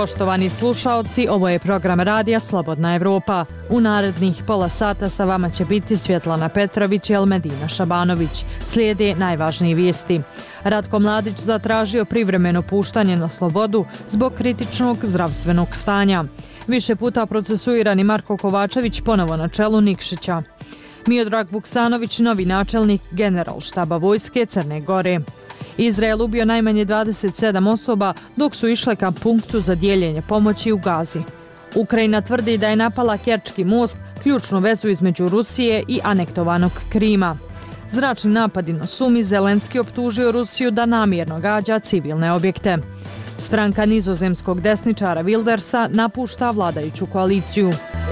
Poštovani slušaoci, ovo je program radija Slobodna Evropa. U narednih pola sata sa vama će biti Svjetlana Petrović i Elmedina Šabanović. Slijede najvažnije vijesti. Ratko Mladić zatražio privremeno puštanje na slobodu zbog kritičnog zdravstvenog stanja. Više puta procesuirani Marko Kovačević ponovo na čelu Nikšića. Miodrag Vuksanović, novi načelnik Generalštaba vojske Crne Gore. Izrael ubio najmanje 27 osoba dok su išle ka punktu za dijeljenje pomoći u Gazi. Ukrajina tvrdi da je napala Kerčki most, ključnu vezu između Rusije i anektovanog Krima. Zračni napadi na Sumi, Zelenski optužio Rusiju da namjerno gađa civilne objekte. Stranka nizozemskog desničara Wildersa napušta vladajuću koaliciju.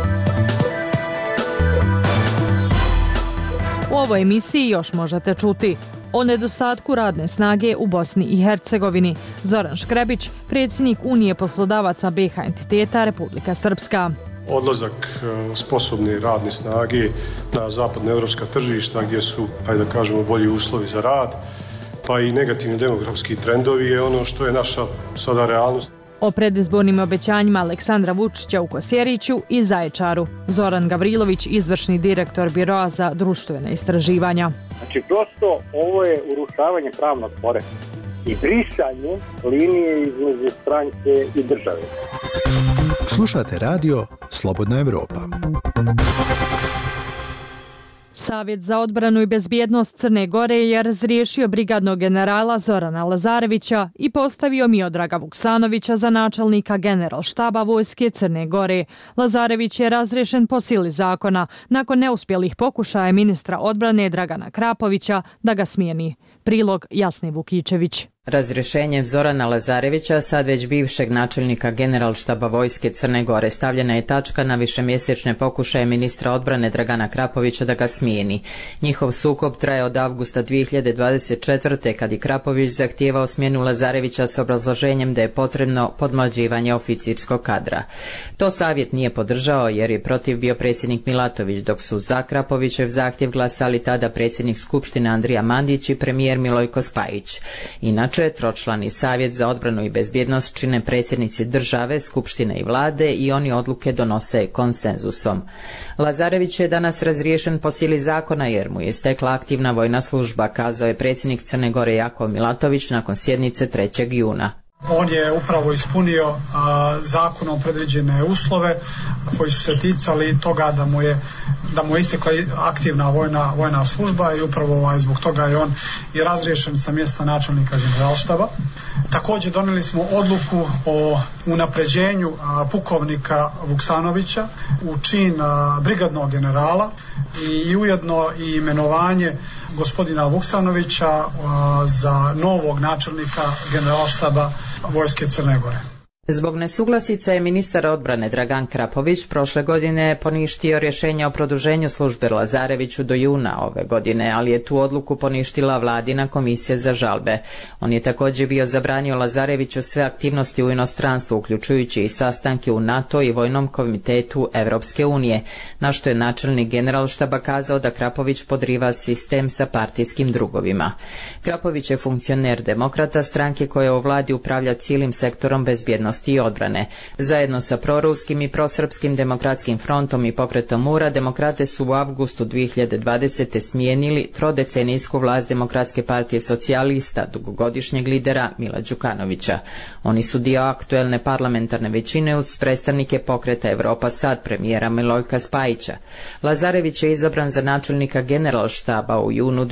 U ovoj emisiji još možete čuti o nedostatku radne snage u Bosni i Hercegovini. Zoran Škrebić, predsjednik Unije poslodavaca BiH entiteta Republika Srpska. Odlazak sposobne radne snage na zapadnoevropska tržišta gdje su, da kažemo, bolji uslovi za rad, pa i negativni demografski trendovi je ono što je naša sada realnost. O predizbornim obećanjima Aleksandra Vučića u Kosjeriću i Zaječaru. Zoran Gavrilović, izvršni direktor Biroa za društvene istraživanja. Znači, prosto ovo je urušavanje pravnog poretka i brisanje linije između stranke i države. Slušate radio Slobodna Evropa. Savjet za odbranu i bezbjednost Crne Gore je razriješio brigadnog generala Zorana Lazarevića i postavio Miodraga Vuksanovića za načelnika Generalštaba vojske Crne Gore. Lazarević je razriješen po sili zakona nakon neuspjelih pokušaja ministra odbrane Dragana Krapovića da ga smijeni. Prilog Jasni Vukičević. Razrješenjem Zorana Lazarevića, sad već bivšeg načelnika Generalštaba vojske Crne Gore, stavljena je tačka na višemjesečne pokušaje ministra odbrane Dragana Krapovića da ga smijeni. Njihov sukob traje od avgusta 2024. kad je Krapović zahtijevao smjenu Lazarevića s obrazloženjem da je potrebno podmlađivanje oficirskog kadra. To savjet nije podržao jer je protiv bio predsjednik Milatović, dok su za Krapovićev zahtjev glasali tada predsjednik Skupštine Andrija Mandić i premijer Milojko Spajić. Inače, tročlani savjet za odbranu i bezbjednost čine predsjednici države, skupštine i vlade i oni odluke donose konsenzusom. Lazarević je danas razriješen po sili zakona jer mu je stekla aktivna vojna služba, kazao je predsjednik Crne Gore Jakov Milatović nakon sjednice 3. juna. On je upravo ispunio zakonom predviđene uslove koji su se ticali toga da mu je istekla aktivna vojna služba i upravo zbog toga je on i razriješen sa mjesta načelnika Generalštaba. Također donijeli smo odluku o unapređenju pukovnika Vuksanovića u čin brigadnog generala i ujedno i imenovanje gospodina Vuksanovića za novog načelnika Generalštaba vojske Crne Gore. Zbog nesuglasica je ministar odbrane Dragan Krapović prošle godine poništio rješenje o produženju službe Lazareviću do juna ove godine, ali je tu odluku poništila vladina komisija za žalbe. On je također bio zabranio Lazareviću sve aktivnosti u inostranstvu, uključujući i sastanke u NATO i Vojnom komitetu Evropske unije, na što je načelnik Generalštaba kazao da Krapović podriva sistem sa partijskim drugovima. Krapović je funkcioner Demokrata, stranke koja u vladi upravlja cijelim sektorom bezbjednosti i odbrane. Zajedno sa proruskim i prosrpskim demokratskim frontom i pokretom Mura, demokrate su u avgustu 2020. smijenili trodecenijsku vlast Demokratske partije socijalista, dugogodišnjeg lidera Mila Đukanovića. Oni su dio aktuelne parlamentarne većine uz predstavnike pokreta Evropa Sad premijera Milojka Spajića. Lazarević je izabran za načelnika Generalštaba u junu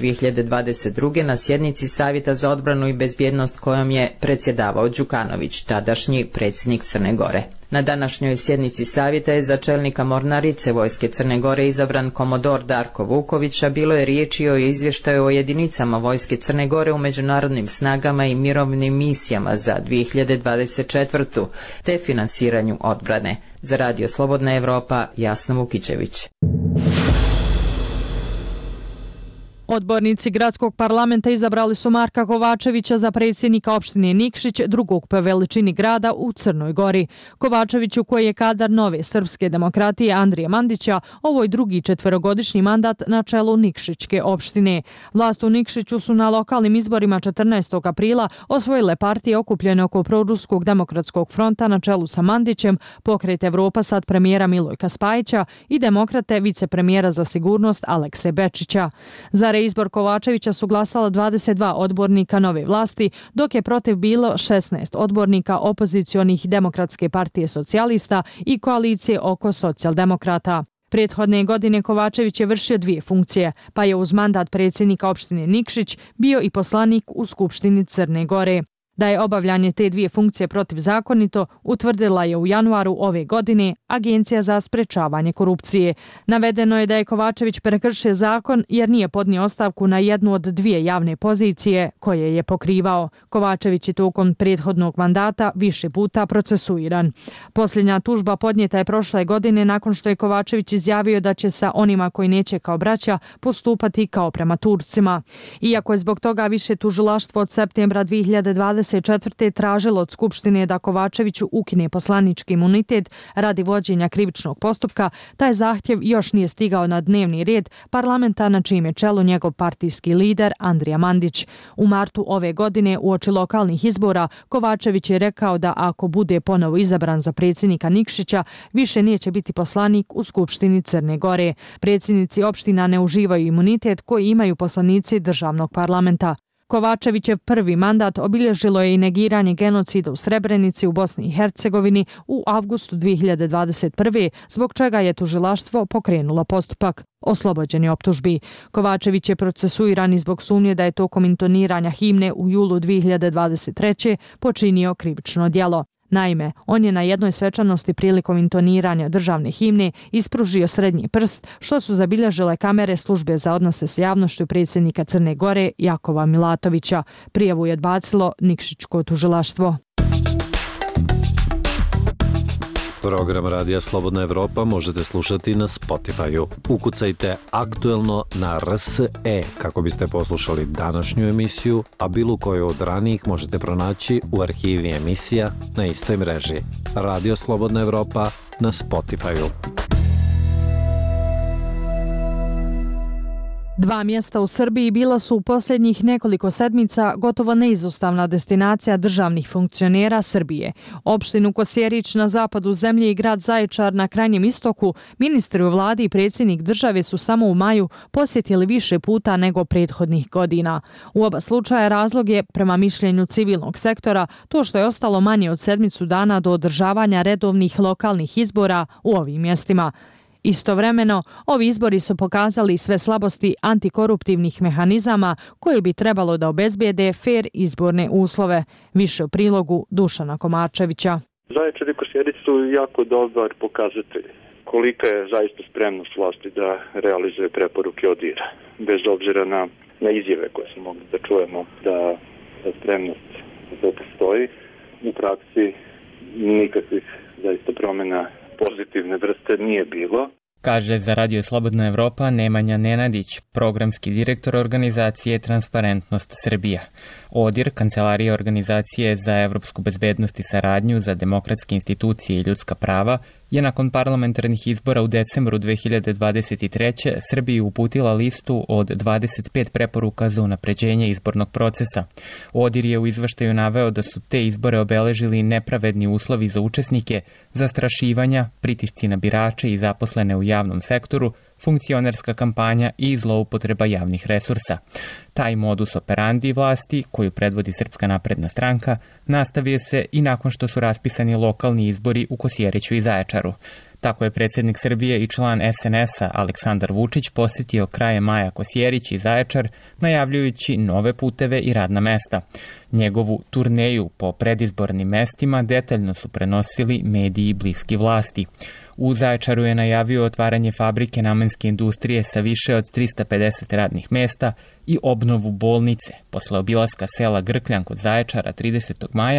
2022. na sjednici Savjeta za odbranu i bezbjednost kojom je predsjedavao Đukanović, tadašnji predsjednik Crne Gore. Na današnjoj sjednici savjeta je za čelnika mornarice vojske Crne Gore izabran komodor Darko Vuković, a bilo je riječi o izvještaju o jedinicama vojske Crne Gore u međunarodnim snagama i mirovnim misijama za 2024. te finansiranju odbrane. Za Radio Slobodna Evropa, Jasna Vukičević. Odbornici gradskog parlamenta izabrali su Marka Kovačevića za predsjednika opštine Nikšić, drugog po veličini grada u Crnoj Gori. Kovačeviću, koji je kadar Nove srpske demokratije Andrije Mandića, ovo je drugi četverogodišnji mandat na čelu Nikšićke opštine. Vlast u Nikšiću su na lokalnim izborima 14. aprila osvojile partije okupljene oko Proruskog demokratskog fronta na čelu sa Mandićem, Pokret Evropa sad premijera Milojka Spajića i Demokrate vicepremijera za sigurnost Alekse Bečića. Za reizbor Kovačevića su glasala 22 odbornika nove vlasti, dok je protiv bilo 16 odbornika opozicionih Demokratske partije socijalista i koalicije oko socijaldemokrata. Prethodne godine Kovačević je vršio dvije funkcije, pa je uz mandat predsjednika opštine Nikšić bio i poslanik u Skupštini Crne Gore. Da je obavljanje te dvije funkcije protivzakonito, utvrdila je u januaru ove godine Agencija za sprečavanje korupcije. Navedeno je da je Kovačević prekršio zakon jer nije podnio ostavku na jednu od dvije javne pozicije koje je pokrivao. Kovačević je tokom prethodnog mandata više puta procesuiran. Posljednja tužba podnijeta je prošle godine nakon što je Kovačević izjavio da će sa onima koji neće kao braća postupati kao prema Turcima. Iako je zbog toga više tužilaštvo od septembra 2024. tražilo od Skupštine da Kovačeviću ukine poslanički imunitet radi vođenja krivičnog postupka, taj zahtjev još nije stigao na dnevni red parlamenta na čijem je čelu njegov partijski lider Andrija Mandić. U martu ove godine uoči lokalnih izbora Kovačević je rekao da ako bude ponovo izabran za predsjednika Nikšića, više neće biti poslanik u Skupštini Crne Gore. Predsjednici opština ne uživaju imunitet koji imaju poslanici državnog parlamenta. Kovačevićev prvi mandat obilježilo je i negiranje genocida u Srebrenici u Bosni i Hercegovini u avgustu 2021. zbog čega je tužilaštvo pokrenulo postupak. Oslobođen je optužbi. Kovačević je procesuiran zbog sumnje da je tokom intoniranja himne u julu 2023. počinio krivično djelo. Naime, on je na jednoj svečanosti prilikom intoniranja državne himne ispružio srednji prst, što su zabilježile kamere službe za odnose s javnošću predsjednika Crne Gore Jakova Milatovića. Prijavu je odbacilo Nikšićko tužilaštvo. Program Radija Slobodna Evropa možete slušati na Spotify-u. Ukucajte aktuelno na RSE kako biste poslušali današnju emisiju, a bilo koju od ranijih možete pronaći u arhivi emisija na istoj mreži. Radio Slobodna Evropa na Spotify-u. Dva mjesta u Srbiji bila su u posljednjih nekoliko sedmica gotovo neizostavna destinacija državnih funkcionera Srbije. Opštinu Kosjerić na zapadu zemlje i grad Zaječar na krajnjem istoku, ministri u vladi i predsjednik države su samo u maju posjetili više puta nego prethodnih godina. U oba slučaja razlog je, prema mišljenju civilnog sektora, to što je ostalo manje od sedmicu dana do održavanja redovnih lokalnih izbora u ovim mjestima. Istovremeno, ovi izbori su pokazali sve slabosti antikoruptivnih mehanizama koje bi trebalo da obezbijede fer izborne uslove. Više u prilogu Dušana Komačevića. Zaječar i Kosjerić su jako dobar pokazatelj kolika je zaista spremnost vlasti da realizuje preporuke ODIHR-a. Bez obzira na izjave koje smo mogli da čujemo da spremnost to postoji, u praksi nikakvih zaista promjena pozitivne vrste nije bilo. Kaže za Radio Slobodna Evropa Nemanja Nenadić, programski direktor organizacije Transparentnost Srbija. ODIHR, Kancelarija organizacije za evropsku bezbednost i saradnju za demokratske institucije i ljudska prava, je nakon parlamentarnih izbora u decembru 2023. Srbiji uputila listu od 25 preporuka za unapređenje izbornog procesa. ODIHR je u izveštaju naveo da su te izbore obeležili nepravedni uslovi za učesnike, zastrašivanja, pritisci na birače i zaposlene u javnom sektoru, funkcionerska kampanja i zloupotreba javnih resursa. Taj modus operandi vlasti, koju predvodi Srpska napredna stranka, nastavio se i nakon što su raspisani lokalni izbori u Kosjeriću i Zaječaru. Tako je predsjednik Srbije i član SNS-a Aleksandar Vučić posjetio krajem maja Kosjerić i Zaječar, najavljujući nove puteve i radna mesta. Njegovu turneju po predizbornim mestima detaljno su prenosili mediji bliski vlasti. U Zaječaru je najavio otvaranje fabrike namenske industrije sa više od 350 radnih mesta i obnovu bolnice. Posle obilaska sela Grkljan kod Zaječara 30. maja,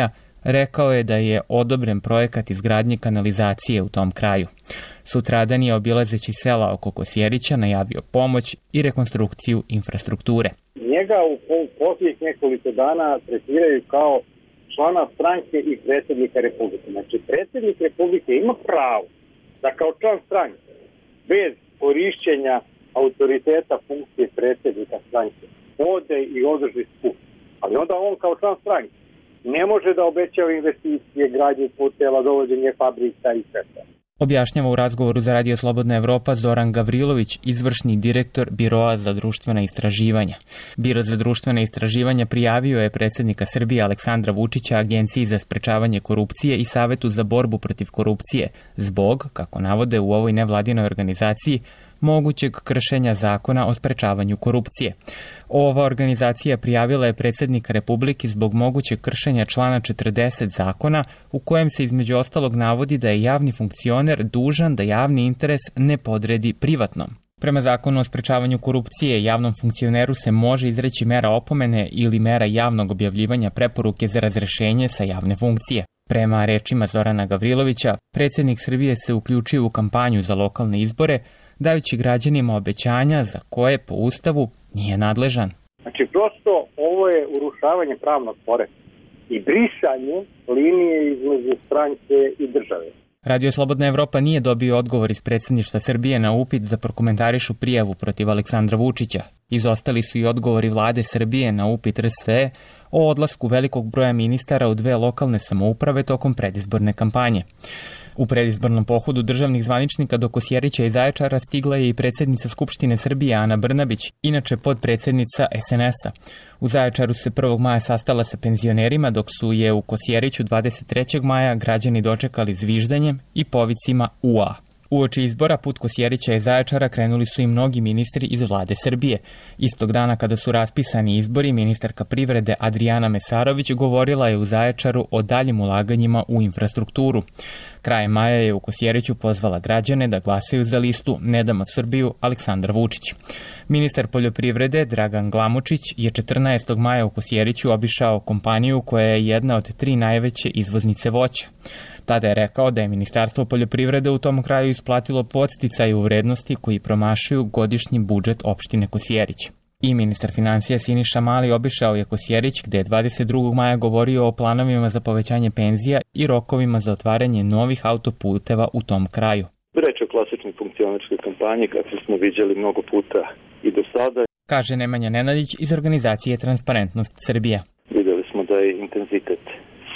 rekao je da je odobren projekat izgradnje kanalizacije u tom kraju. Sutradan je, obilazeći sela oko Kosjerića, najavio pomoć i rekonstrukciju infrastrukture. Njega u posljednjih nekoliko dana tretiraju kao člana stranke i predsjednika Republike. Znači, predsjednik Republike ima pravo da kao član stranke, bez korišćenja autoriteta funkcije predsjednika stranke, ode i održi skup. Ali onda on kao član stranke ne može da obećava investicije, gradnje puteva, dovođenje fabrika i sve. Objašnjava u razgovoru za Radio Slobodna Evropa Zoran Gavrilović, izvršni direktor Biroa za društvena istraživanja. Biro za društvena istraživanja prijavio je predsjednika Srbije Aleksandra Vučića Agenciji za sprečavanje korupcije i Savetu za borbu protiv korupcije zbog, kako navode u ovoj nevladinoj organizaciji, mogućeg kršenja zakona o sprečavanju korupcije. Ova organizacija prijavila je predsjednika Republike zbog mogućeg kršenja člana 40 zakona, u kojem se između ostalog navodi da je javni funkcioner dužan da javni interes ne podredi privatnom. Prema zakonu o sprečavanju korupcije, javnom funkcioneru se može izreći mera opomene ili mera javnog objavljivanja preporuke za razrešenje sa javne funkcije. Prema rečima Zorana Gavrilovića, predsjednik Srbije se uključio u kampanju za lokalne izbore, dajući građanima obećanja za koje po Ustavu nije nadležan. Znači, prosto ovo je urušavanje pravnog poretka i brisanje linije između stranke i države. Radio Slobodna Evropa nije dobio odgovor iz predsjedništva Srbije na upit da prokomentarišu prijavu protiv Aleksandra Vučića. Izostali su i odgovori vlade Srbije na upit RSE o odlasku velikog broja ministara u 2 lokalne samouprave tokom predizborne kampanje. U predizbornom pohodu državnih zvaničnika do Kosjerića i Zaječara stigla je i predsjednica Skupštine Srbije Ana Brnabić, inače podpredsjednica SNS-a. U Zaječaru se 1. maja sastala sa penzionerima, dok su je u Kosjeriću 23. maja građani dočekali zviždanjem i povicima UA. Uoči izbora put Kosjerića i Zaječara krenuli su i mnogi ministri iz vlade Srbije. Istog dana kada su raspisani izbori, ministarka privrede Adrijana Mesarović govorila je u Zaječaru o daljim ulaganjima u infrastrukturu. Krajem maja je u Kosjeriću pozvala građane da glasaju za listu Ne damo Srbiju Aleksandar Vučić. Ministar poljoprivrede Dragan Glamočić je 14. maja u Kosjeriću obišao kompaniju koja je jedna od 3 najveće izvoznice voća. Tada je rekao da je Ministarstvo poljoprivrede u tom kraju isplatilo podsticaj u vrednosti koji promašuju godišnji budžet opštine Kosjerić. I ministar financija Siniša Mali obišao je Kosjerić, gde je 22. maja govorio o planovima za povećanje penzija i rokovima za otvaranje novih autoputeva u tom kraju. Reč je o klasičnoj funkcionerskoj kampanji, kako smo viđali mnogo puta i do sada. Kaže Nemanja Nenadić iz organizacije Transparentnost Srbija. Videli smo da je intenzitet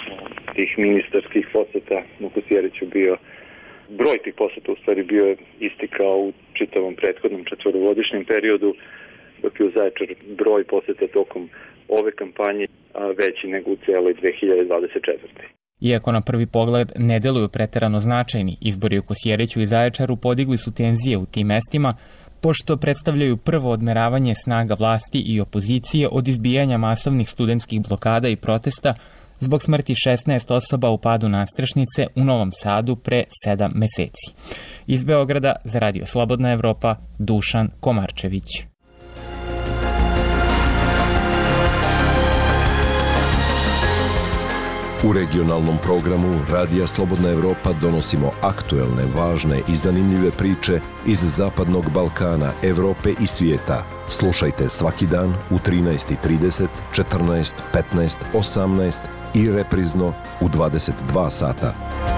tih ministarskih poseta u Kosjeriću bio, broj tih poseta u stvari bio isti kao u čitavom prethodnom 4-godišnjem periodu, dok je u Zaječaru broj poseta tokom ove kampanje veći nego u cijeloj 2024. Iako na prvi pogled ne deluju preterano značajni, izbori u Kosjeriću i Zaječaru podigli su tenzije u tim mestima, pošto predstavljaju prvo odmeravanje snaga vlasti i opozicije od izbijanja masovnih studentskih blokada i protesta zbog smrti 16 osoba u padu nadstrešnice u Novom Sadu pre 7 meseci. Iz Beograda za Radio Slobodna Evropa, Dušan Komarčević. U regionalnom programu Radija Slobodna Evropa donosimo aktuelne, važne i zanimljive priče iz Zapadnog Balkana, Evrope i svijeta. Slušajte svaki dan u 13:30, 14, 15, 18 i reprizno u 22 sata.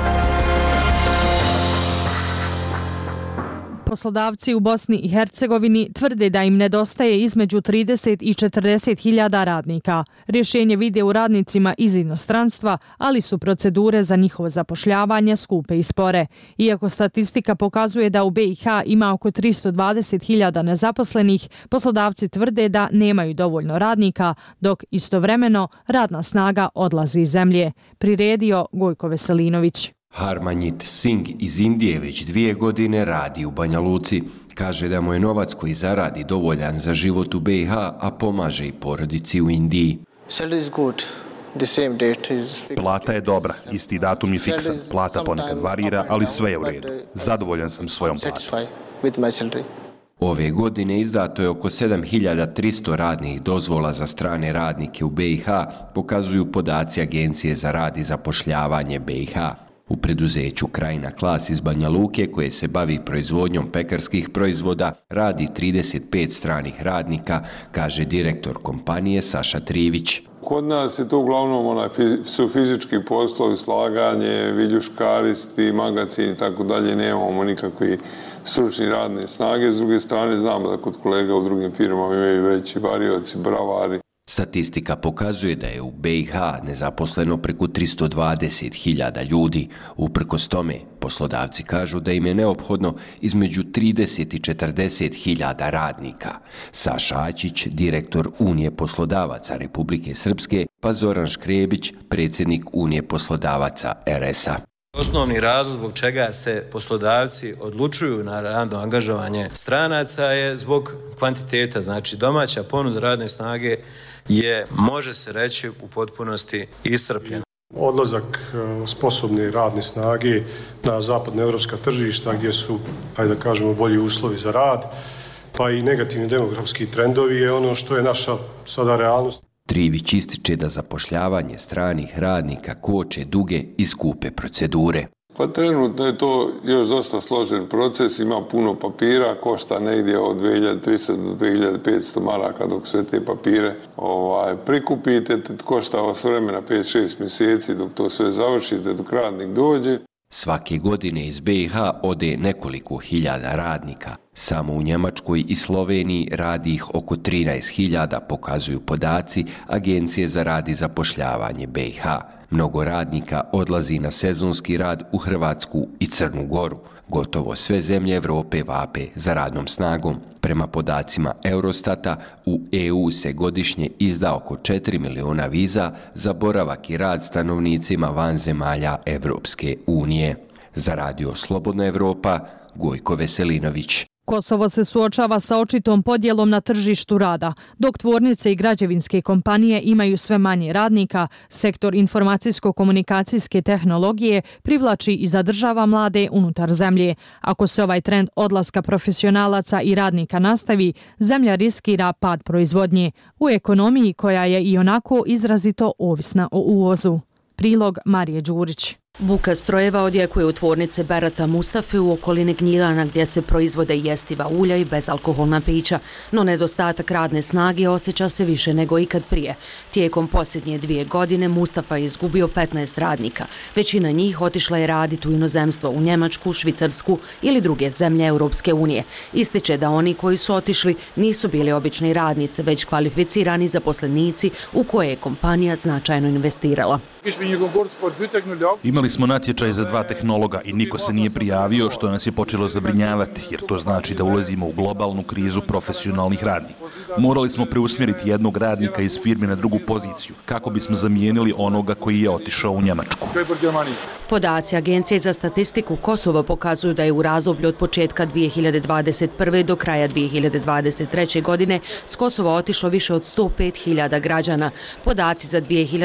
Poslodavci u Bosni i Hercegovini tvrde da im nedostaje između 30 i 40 hiljada radnika. Rješenje vide u radnicima iz inostranstva, ali su procedure za njihovo zapošljavanje skupe i spore. Iako statistika pokazuje da u BiH ima oko 320 hiljada nezaposlenih, poslodavci tvrde da nemaju dovoljno radnika, dok istovremeno radna snaga odlazi iz zemlje. Priredio Gojko Veselinović. Harmanjit Singh iz Indije već 2 godine radi u Banja Luci. Kaže da mu je novac koji zaradi dovoljan za život u BiH, a pomaže i porodici u Indiji. Plata je dobra, isti datum je fiksan. Plata ponekad varira, ali sve je u redu. Zadovoljan sam svojom platom. Ove godine izdato je oko 7300 radnih dozvola za strane radnike u BiH, pokazuju podaci Agencije za rad i zapošljavanje BiH. U preduzeću Krajina Klas iz Banja Luke, koje se bavi proizvodnjom pekarskih proizvoda, radi 35 stranih radnika, kaže direktor kompanije Saša Trivić. Kod nas je to uglavnom su fizički poslovi, slaganje, viljuškaristi, magacin i tako dalje, nemamo nikakve stručni radne snage. S druge strane znamo da kod kolega u drugim firmama imaju veći varioci, bravari. Statistika pokazuje da je u BiH nezaposleno preko 320.000 ljudi. Uprkos tome, poslodavci kažu da im je neophodno između 30 i 40.000 radnika. Saša Ačić, direktor Unije poslodavaca Republike Srpske, pa Zoran Škrebić, predsjednik Unije poslodavaca RS-a. Osnovni razlog zbog čega se poslodavci odlučuju na radno angažovanje stranaca je zbog kvantiteta, znači domaća ponuda radne snage je, može se reći, u potpunosti iscrpljena. Odlazak sposobne radne snage na zapadnoevropska tržišta gdje su, da kažemo, bolji uslovi za rad, pa i negativni demografski trendovi je ono što je naša sada realnost. Trivić ističe da zapošljavanje stranih radnika koče duge i skupe procedure. Pa trenutno je to još dosta složen proces, ima puno papira, košta negdje od 2300 do 2500 maraka dok sve te papire prikupite, košta vas vremena 5-6 mjeseci dok to sve završite, dok radnik dođe. Svake godine iz BiH ode nekoliko hiljada radnika. Samo u Njemačkoj i Sloveniji radi ih oko 13.000, pokazuju podaci Agencije za rad i zapošljavanje BiH. Mnogo radnika odlazi na sezonski rad u Hrvatsku i Crnu Goru. Gotovo sve zemlje Evrope vape za radnom snagom. Prema podacima Eurostata, u EU se godišnje izda oko 4 miliona viza za boravak i rad stanovnicima van zemalja Evropske unije. Za Radio Slobodna Evropa, Gojko Veselinović. Kosovo se suočava sa očitom podjelom na tržištu rada. Dok tvornice i građevinske kompanije imaju sve manje radnika, sektor informacijsko-komunikacijske tehnologije privlači i zadržava mlade unutar zemlje. Ako se ovaj trend odlaska profesionalaca i radnika nastavi, zemlja riskira pad proizvodnje u ekonomiji koja je i onako izrazito ovisna o uvozu. Prilog Marije Đurić. Buka strojeva odjekuje u tvornice Berata Mustafe u okolini Gnjilana gdje se proizvode jestiva ulja i bezalkoholna pića, no nedostatak radne snage osjeća se više nego ikad prije. Tijekom posljednje 2 godine Mustafa je izgubio 15 radnika. Većina njih otišla je raditi u inozemstvo, u Njemačku, Švicarsku ili druge zemlje Europske unije. Ističe da oni koji su otišli nisu bili obični radnici, već kvalificirani zaposlenici u koje je kompanija značajno investirala. Imali smo natječaj za 2 tehnologa i niko se nije prijavio, što nas je počelo zabrinjavati, jer to znači da ulazimo u globalnu krizu profesionalnih radnika. Morali smo preusmjeriti jednog radnika iz firme na drugu poziciju, kako bismo zamijenili onoga koji je otišao u Njemačku. Podaci Agencije za statistiku Kosova pokazuju da je u razdoblju od početka 2021. do kraja 2023. godine s Kosova otišlo više od 105.000 građana. Podaci za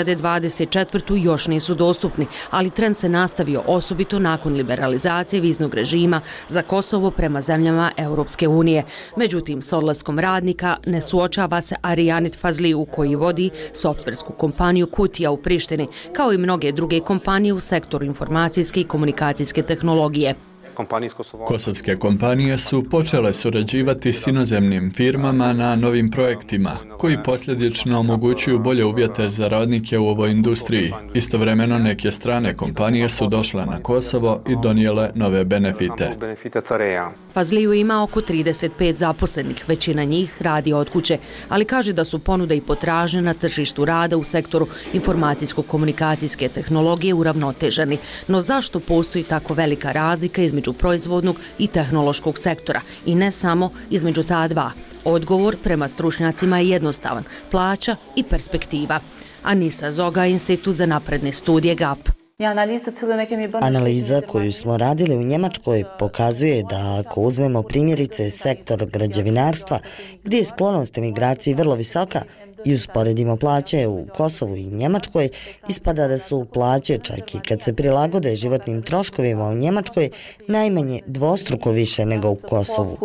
2024. još nisu dostupni, ali trend se nastavio osobito nakon liberalizacije viznog režima za Kosovo prema zemljama Europske unije. Međutim, s odlaskom radnika ne suočava se Arijanit Fazliju koji vodi softversku kompaniju Kutija u Prištini, kao i mnoge druge kompanije u sektoru informacijske i komunikacijske tehnologije. Kosovske kompanije su počele surađivati s inozemnim firmama na novim projektima, koji posljedično omogućuju bolje uvjete za radnike u ovoj industriji. Istovremeno neke strane kompanije su došle na Kosovo i donijele nove benefite. Fazliju ima oko 35 zaposlenih, većina njih radi od kuće, ali kaže da su ponuda i potražnja na tržištu rada u sektoru informacijsko-komunikacijske tehnologije uravnoteženi. No zašto postoji tako velika razlika između proizvodnog i tehnološkog sektora i ne samo između ta dva? Odgovor prema stručnjacima je jednostavan: plaća i perspektiva. Anisa Zoga, Institut za napredne studije GAP. Analiza koju smo radili u Njemačkoj pokazuje da ako uzmemo primjerice sektor građevinarstva, gdje je sklonost emigraciji vrlo visoka, i usporedimo plaće u Kosovu i Njemačkoj, ispada da su plaće, čak i kad se prilagode životnim troškovima u Njemačkoj, najmanje dvostruko više nego u Kosovu.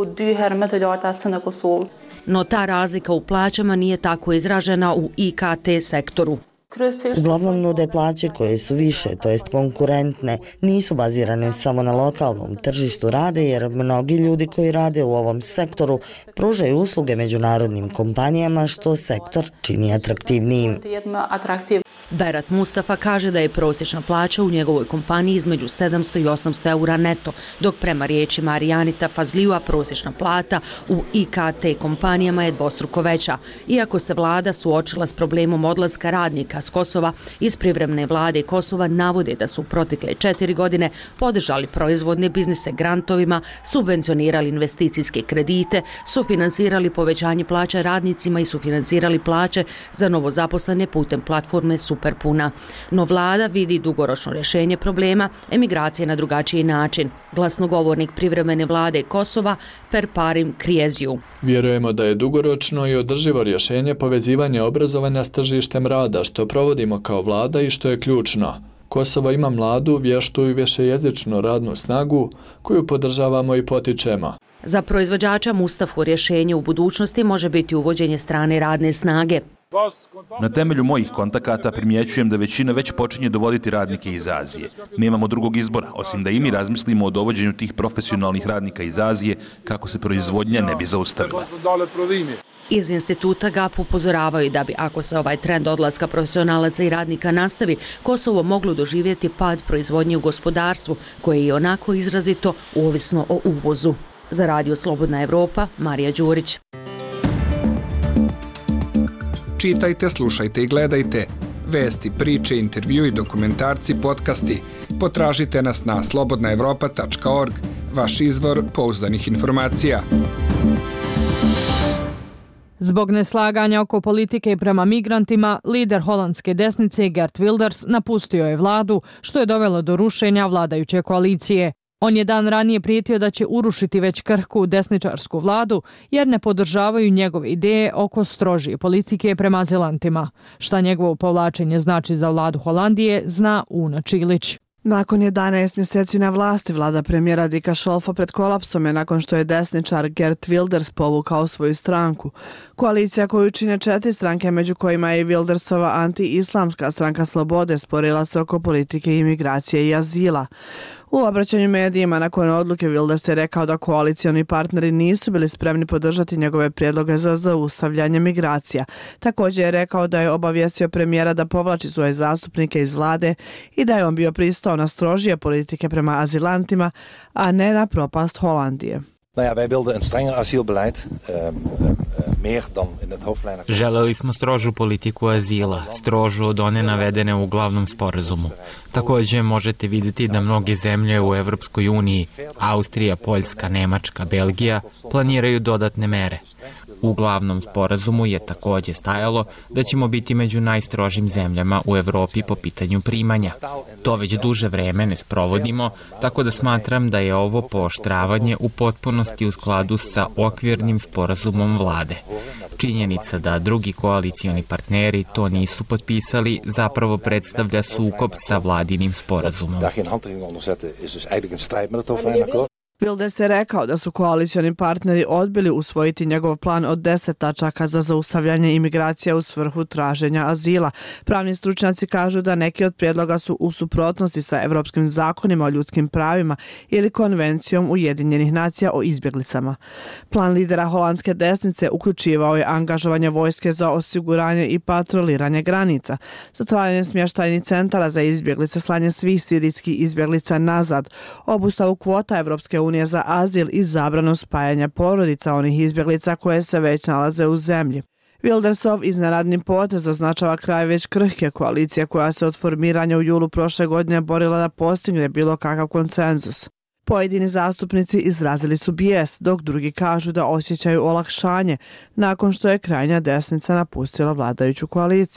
No ta razlika u plaćama nije tako izražena u IKT sektoru. Uglavnom nude plaće koje su više, to jest konkurentne, nisu bazirane samo na lokalnom tržištu rade, jer mnogi ljudi koji rade u ovom sektoru pružaju usluge međunarodnim kompanijama, što sektor čini atraktivnijim. Berat Mustafa kaže da je prosječna plaća u njegovoj kompaniji između 700 i 800 eura neto, dok prema riječima Arijanita Fazlijua prosječna plata u IKT kompanijama je dvostruko veća. Iako se vlada suočila s problemom odlaska radnika s Kosova, iz privremene vlade Kosova navode da su protekle 4 godine podržali proizvodne biznise grantovima, subvencionirali investicijske kredite, sufinansirali povećanje plaća radnicima i sufinansirali plaće za novozaposlene putem platforme Superpuna. No vlada vidi dugoročno rješenje problema emigracije na drugačiji način. Glasnogovornik privremene vlade Kosova Perparim Krieziju. Vjerujemo da je dugoročno i održivo rješenje povezivanje obrazovanja s tržištem rada, što provodimo kao vlada i što je ključno. Kosovo ima mladu, vještu i višejezičnu radnu snagu koju podržavamo i potičemo. Za proizvođača Mustafu rješenje u budućnosti može biti uvođenje strane radne snage. Na temelju mojih kontakata primjećujem da većina već počinje dovoditi radnike iz Azije. Nemamo drugog izbora, osim da i mi razmislimo o dovođenju tih profesionalnih radnika iz Azije kako se proizvodnja ne bi zaustavila. Iz instituta GAP upozoravaju da bi, ako se ovaj trend odlaska profesionalaca i radnika nastavi, Kosovo moglo doživjeti pad proizvodnje u gospodarstvu, koje je onako izrazito ovisno o uvozu. Za Radio Slobodna Evropa, Marija Đurić. Čitajte, slušajte i gledajte. Vesti, priče, intervju i dokumentarci, podcasti. Potražite nas na slobodnaevropa.org, vaš izvor pouzdanih informacija. Zbog neslaganja oko politike prema migrantima, lider holandske desnice Geert Wilders napustio je vladu, što je dovelo do rušenja vladajuće koalicije. On je dan ranije prijetio da će urušiti već krhku desničarsku vladu jer ne podržavaju njegove ideje oko strožije politike prema azilantima. Šta njegovo povlačenje znači za vladu Holandije, zna Una Čilić. Nakon 11 mjeseci na vlasti, vlada premijera Dika Šolfa pred kolapsom je nakon što je desničar Geert Wilders povukao svoju stranku. Koalicija koju čine 4 stranke, među kojima je i Wildersova anti-islamska stranka Slobode, sporila se oko politike imigracije i azila. U obraćanju medijima nakon odluke Wilders je rekao da koalicioni partneri nisu bili spremni podržati njegove prijedloge za zaustavljanje migracija. Također je rekao da je obavijestio premijera da povlači svoje zastupnike iz vlade i da je on bio pristao na strožije politike prema azilantima, a ne na propast Holandije. Želeli smo strožu politiku azila, strožu od one navedene u glavnom sporazumu. Također možete vidjeti da mnoge zemlje u Evropskoj uniji, Austrija, Poljska, Nemačka, Belgija, planiraju dodatne mere. U glavnom sporazumu je također stajalo da ćemo biti među najstrožim zemljama u Evropi po pitanju primanja. To već duže vreme ne sprovodimo, tako da smatram da je ovo pooštravanje u potpunosti u skladu sa okvirnim sporazumom vlade. Činjenica da drugi koalicioni partneri to nisu potpisali zapravo predstavlja sukob sa vladinim sporazumom. Wilders je rekao da su koalicioni partneri odbili usvojiti njegov plan od 10 tačaka za zaustavljanje imigracija u svrhu traženja azila. Pravni stručnjaci kažu da neki od prijedloga su u suprotnosti sa evropskim zakonima o ljudskim pravima ili konvencijom Ujedinjenih nacija o izbjeglicama. Plan lidera holandske desnice uključivao je angažovanje vojske za osiguranje i patroliranje granica, zatvaranje smještajnih centara za izbjeglice, slanje svih sirijskih izbjeglica nazad, obustavu kvota Evropske unije za azil i zabranu spajanja porodica onih izbjeglica koje se već nalaze u zemlji. Wildersov iznenadni potez označava kraj već krhke koalicije koja se od formiranja u julu prošle godine borila da postigne bilo kakav konsenzus. Pojedini zastupnici izrazili su bijes, dok drugi kažu da osjećaju olakšanje nakon što je krajnja desnica napustila vladajuću koaliciju.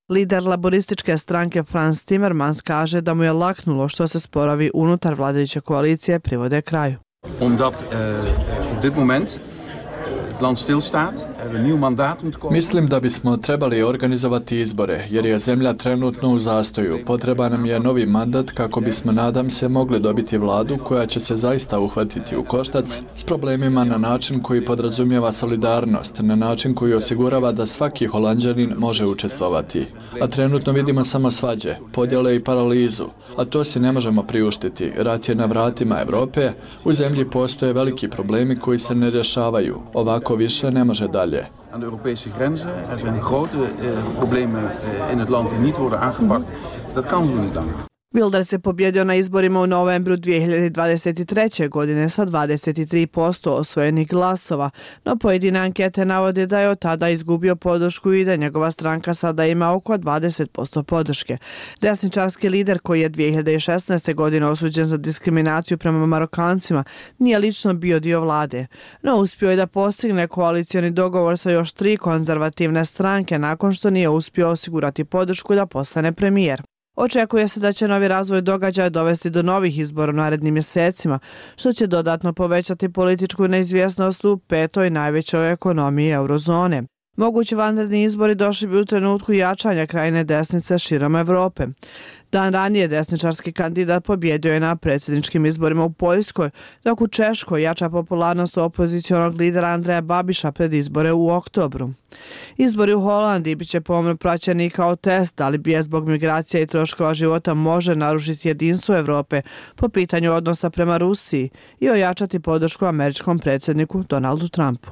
Lider laborističke stranke Frans Timmermans kaže da mu je laknulo što se sporovi unutar vladajuće koalicije privode kraju. Omdat op dit moment het land stilstaat, er een nieuw mandaat moet komen. Mislim da bismo trebali organizovati izbore, jer je zemlja trenutno u zastoju. Potreba nam je novi mandat kako bismo, nadam se, mogli dobiti vladu koja će se zaista uhvatiti u koštac s problemima na način koji podrazumijeva solidarnost, na način koji osigurava da svaki Holanđanin može učestvovati. A trenutno vidimo samo svađe, podjele i paralizu, a to si ne možemo priuštiti. Rat je na vratima Evrope, u zemlji postoje veliki problemi koji se ne rješavaju. Ovako više ne može dalje. Aan de Europese grenzen, er zijn grote problemen in het land die niet worden aangepakt. Dat kan zo niet langer. Wilders je pobjedio na izborima u novembru 2023. godine sa 23% osvojenih glasova, no pojedine ankete navode da je od tada izgubio podršku i da njegova stranka sada ima oko 20% podrške. Desničarski lider koji je 2016. godine osuđen za diskriminaciju prema Marokancima nije lično bio dio vlade, no uspio je da postigne koalicioni dogovor sa još 3 konzervativne stranke nakon što nije uspio osigurati podršku da postane premijer. Očekuje se da će novi razvoj događaja dovesti do novih izbora u narednim mjesecima, što će dodatno povećati političku neizvjesnost u 5. najvećoj ekonomiji eurozone. Mogući vanredni izbori došli bi u trenutku jačanja krajne desnice širom Evrope. Dan ranije desničarski kandidat pobjedio je na predsjedničkim izborima u Poljskoj, dok u Češkoj jača popularnost opozicionog lidera Andreja Babiša pred izbore u oktobru. Izbori u Holandiji bit će pomno praćeni kao test da li bijes zbog migracija i troškova života može narušiti jedinstvo Evrope po pitanju odnosa prema Rusiji i ojačati podršku američkom predsjedniku Donaldu Trumpu.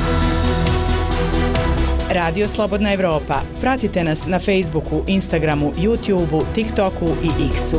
Radio Slobodna Evropa. Pratite nas na Facebooku, Instagramu, YouTubeu, TikToku i X-u.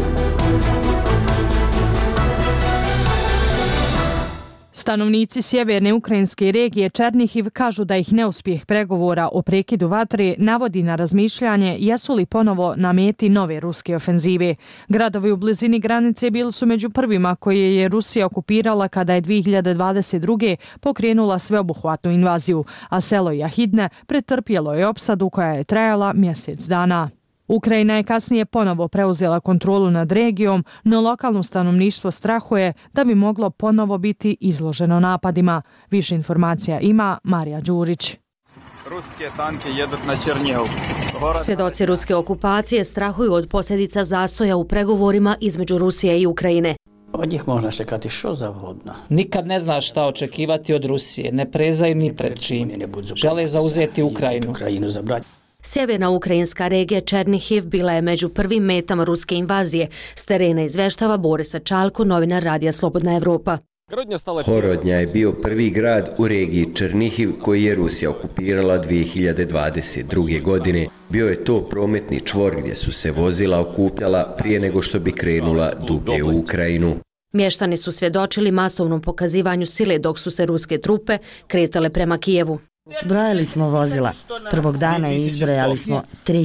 Stanovnici sjeverne ukrajinske regije Černihiv kažu da ih neuspjeh pregovora o prekidu vatre navodi na razmišljanje jesu li ponovo na meti nove ruske ofenzive. Gradovi u blizini granice bili su među prvima koje je Rusija okupirala kada je 2022. pokrenula sveobuhvatnu invaziju, a selo Jahidne pretrpjelo je opsadu koja je trajala mjesec dana. Ukrajina je kasnije ponovo preuzela kontrolu nad regijom, no lokalno stanovništvo strahuje da bi moglo ponovo biti izloženo napadima. Više informacija ima Marija Đurić. Ruske tanke jedu na Černihov. Svjedoci ruske okupacije strahuju od posljedica zastoja u pregovorima između Rusije i Ukrajine. Od njih možda čekati što zavodno. Nikad ne znaš šta očekivati od Rusije, ne prezaju ni pred čim. Žele zauzeti Ukrajinu. Sjeverna ukrajinska regija Černihiv bila je među prvim metama ruske invazije. S terena izveštava Borisa Čalko, novinar Radija Slobodna Evropa. Horodnja je bio prvi grad u regiji Černihiv koji je Rusija okupirala 2022. godine. Bio je to prometni čvor gdje su se vozila okupljala prije nego što bi krenula dublje u Ukrajinu. Mještani su svjedočili masovnom pokazivanju sile dok su se ruske trupe kretale prema Kijevu. Brojali smo vozila. Prvog dana izbrojali smo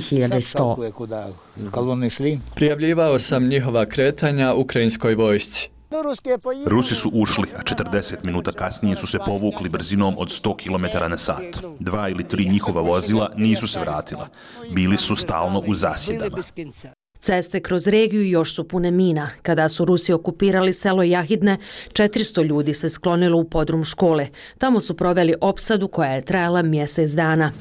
3100. Prijavljivao sam njihova kretanja ukrajinskoj vojsci. Rusi su ušli, a 40 minuta kasnije su se povukli brzinom od 100 km na sat. 2 ili 3 njihova vozila nisu se vratila. Bili su stalno u zasjedama. Ceste kroz regiju još su pune mina. Kada su Rusi okupirali selo Jahidne, 400 ljudi se sklonilo u podrum škole. Tamo su proveli opsadu koja je trajala mjesec dana.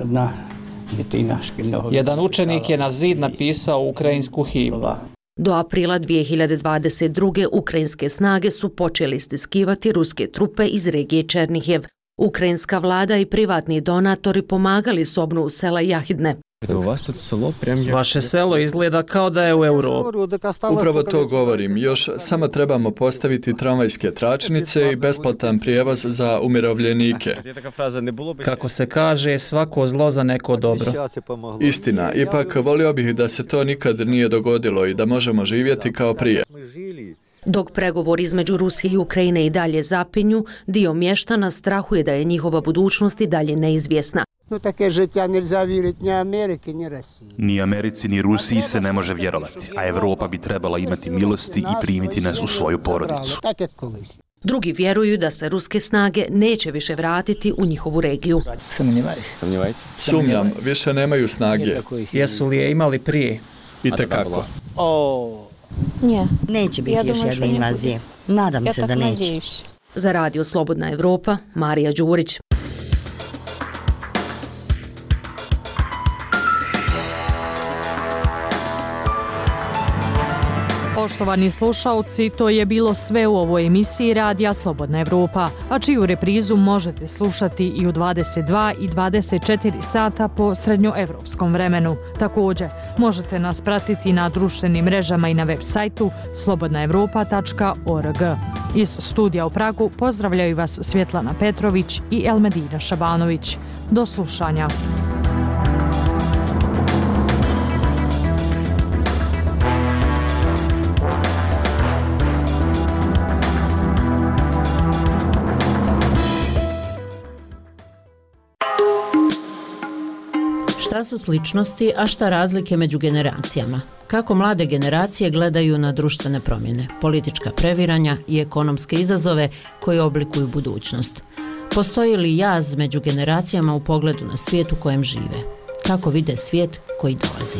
Jedan učenik je na zid napisao ukrajinsku himnu. Do aprila 2022. ukrajinske snage su počeli stiskivati ruske trupe iz regije Černihiv. Ukrajinska vlada i privatni donatori pomagali s obnovu sela Jahidne. Vaše selo izgleda kao da je u Europi. Upravo to govorim. Još samo trebamo postaviti tramvajske tračnice i besplatan prijevoz za umirovljenike. Kako se kaže, svako zlo za neko dobro. Istina, ipak volio bih da se to nikad nije dogodilo i da možemo živjeti kao prije. Dok pregovor između Rusije i Ukrajine i dalje zapinju, dio mještana strahuje da je njihova budućnost i dalje neizvjesna. Ni Americi ni Rusiji se ne može vjerovati, a Evropa bi trebala imati milosti i primiti nas u svoju porodicu. Drugi vjeruju da se ruske snage neće više vratiti u njihovu regiju. Sumnjam, više nemaju snage. Jesu li je imali prije? I tekako. Neće biti još jedne invazije. Nadam se da neće. Za Radio Slobodna Evropa, Marija Đurić. Poštovani slušalci, to je bilo sve u ovoj emisiji Radija Slobodna Evropa, a čiju reprizu možete slušati i u 22 i 24 sata po srednjoevropskom vremenu. Također, možete nas pratiti na društvenim mrežama i na web sajtu slobodnaevropa.org. Iz studija u Pragu pozdravljaju vas Svjetlana Petrović i Elmedina Šabanović. Do slušanja. Šta su sličnosti, a šta razlike među generacijama? Kako mlade generacije gledaju na društvene promjene, politička previranja i ekonomske izazove koji oblikuju budućnost? Postoji li jaz među generacijama u pogledu na svijet u kojem žive? Kako vide svijet koji dolazi?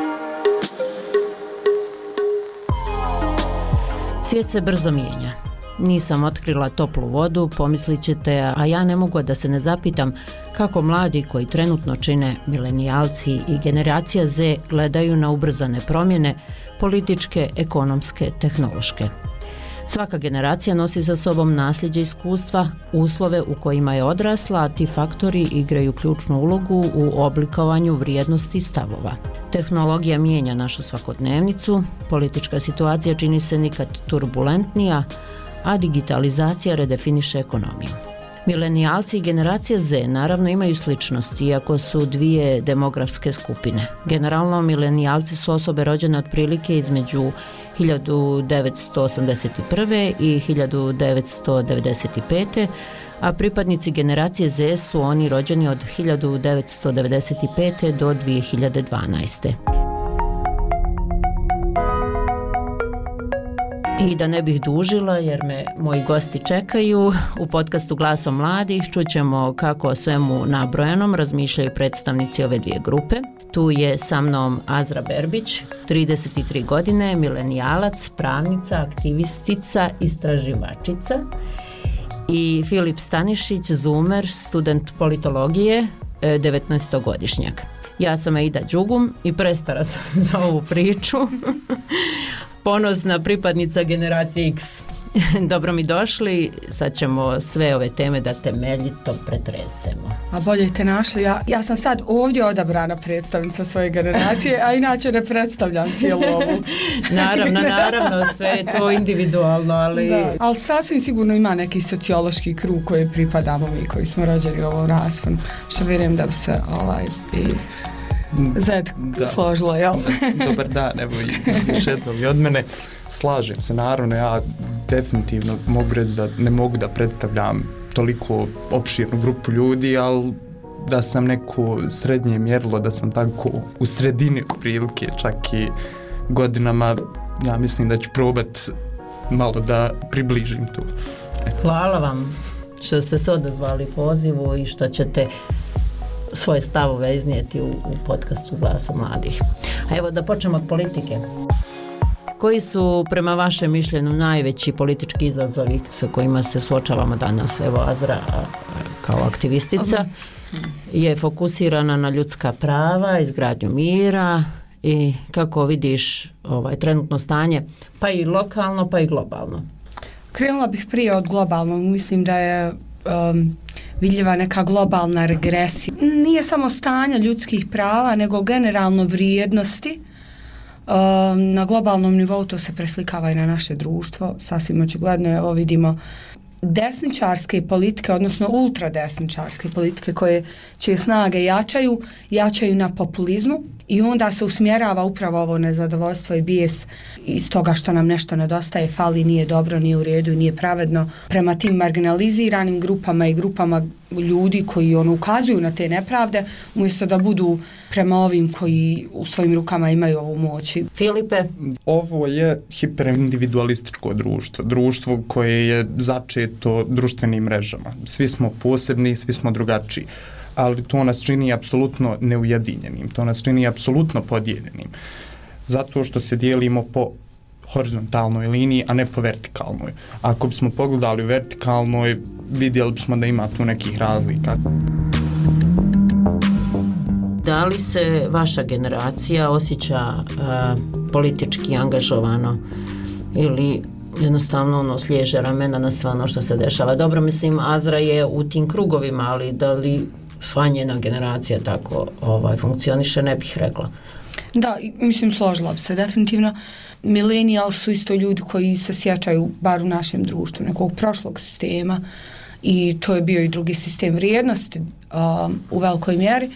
Svijet se brzo mijenja. Nisam otkrila toplu vodu, pomislit ćete, a ja ne mogu da se ne zapitam kako mladi koji trenutno čine milenijalci i generacija Z gledaju na ubrzane promjene, političke, ekonomske, tehnološke. Svaka generacija nosi za sobom nasljeđe iskustva, uslove u kojima je odrasla, a ti faktori igraju ključnu ulogu u oblikovanju vrijednosti stavova. Tehnologija mijenja našu svakodnevnicu, politička situacija čini se nikad turbulentnija, a digitalizacija redefiniše ekonomiju. Milenijalci i generacija Z naravno imaju sličnosti, iako su dvije demografske skupine. Generalno, milenijalci su osobe rođene otprilike između 1981. i 1995. a pripadnici generacije Z su oni rođeni od 1995. do 2012. I da ne bih dužila, jer me moji gosti čekaju, u podcastu Glasom mladih čućemo kako o svemu nabrojenom razmišljaju predstavnici ove dvije grupe. Tu je sa mnom Azra Berbić, 33 godine, milenijalac, pravnica, aktivistica, istraživačica, i Filip Stanišić, zoomer, student politologije, 19-godišnjak. Ja sam Aida Đugum i prestara sam za ovu priču. Ponosna pripadnica generacije X. Dobro mi došli, sad ćemo sve ove teme da temeljito pretresemo. A bolje te našli, ja sam sad ovdje odabrana predstavnica svoje generacije, a inače ne predstavljam cijelu ovu. Naravno, sve je to individualno, ali... Da, ali sasvim sigurno ima neki sociološki krug koji pripadamo mi, koji smo rođeni u ovom rasponu, što vjerujem da bi se i Zed složila, jel? Dobar dan, evo još jednom i od mene. Slažem se, naravno, ja definitivno mogu reći da ne mogu da predstavljam toliko opširnu grupu ljudi, ali da sam neko srednje mjerilo, da sam tako u sredini prilike, čak i godinama, ja mislim da ću probat malo da približim tu. Hvala vam što ste se odazvali pozivu i što ćete svoje stavove iznijeti u podcastu Glasa mladih. A evo da počnemo od politike. Koji su prema vašem mišljenju najveći politički izazovi sa kojima se suočavamo danas? Evo Azra kao aktivistica je fokusirana na ljudska prava, izgradnju mira i kako vidiš trenutno stanje, pa i lokalno, pa i globalno. Krenula bih prije od globalnog, mislim da je vidljiva neka globalna regresija. Nije samo stanje ljudskih prava, nego generalno vrijednosti. Na globalnom nivou to se preslikava i na naše društvo. Sasvim očigledno, evo vidimo desničarske politike, odnosno ultradesničarske politike čije snage jačaju na populizmu i onda se usmjerava upravo ovo nezadovoljstvo i bijes iz toga što nam nešto nedostaje, fali, nije dobro, nije u redu i nije pravedno prema tim marginaliziranim grupama i grupama ljudi koji ukazuju na te nepravde, umjesto da budu prema ovim koji u svojim rukama imaju ovu moć. Filipe? Ovo je hiperindividualističko društvo, društvo koje je začeto društvenim mrežama. Svi smo posebni, svi smo drugačiji, ali to nas čini apsolutno neujedinjenim, to nas čini apsolutno podijeljenim, zato što se dijelimo po horizontalnoj liniji, a ne po vertikalnoj. Ako bismo pogledali u vertikalnoj, vidjeli bismo da ima tu nekih razlika. Da li se vaša generacija osjeća politički angažovano ili jednostavno sliježe ramena na sve ono što se dešava? Dobro, mislim, Azra je u tim krugovima, ali da li sva njena generacija tako funkcioniše, ne bih rekla. Da, mislim, složila bi se definitivno. Millennials su isto ljudi koji se sjećaju, bar u našem društvu, nekog prošlog sistema, i to je bio i drugi sistem vrijednosti u velikoj mjeri,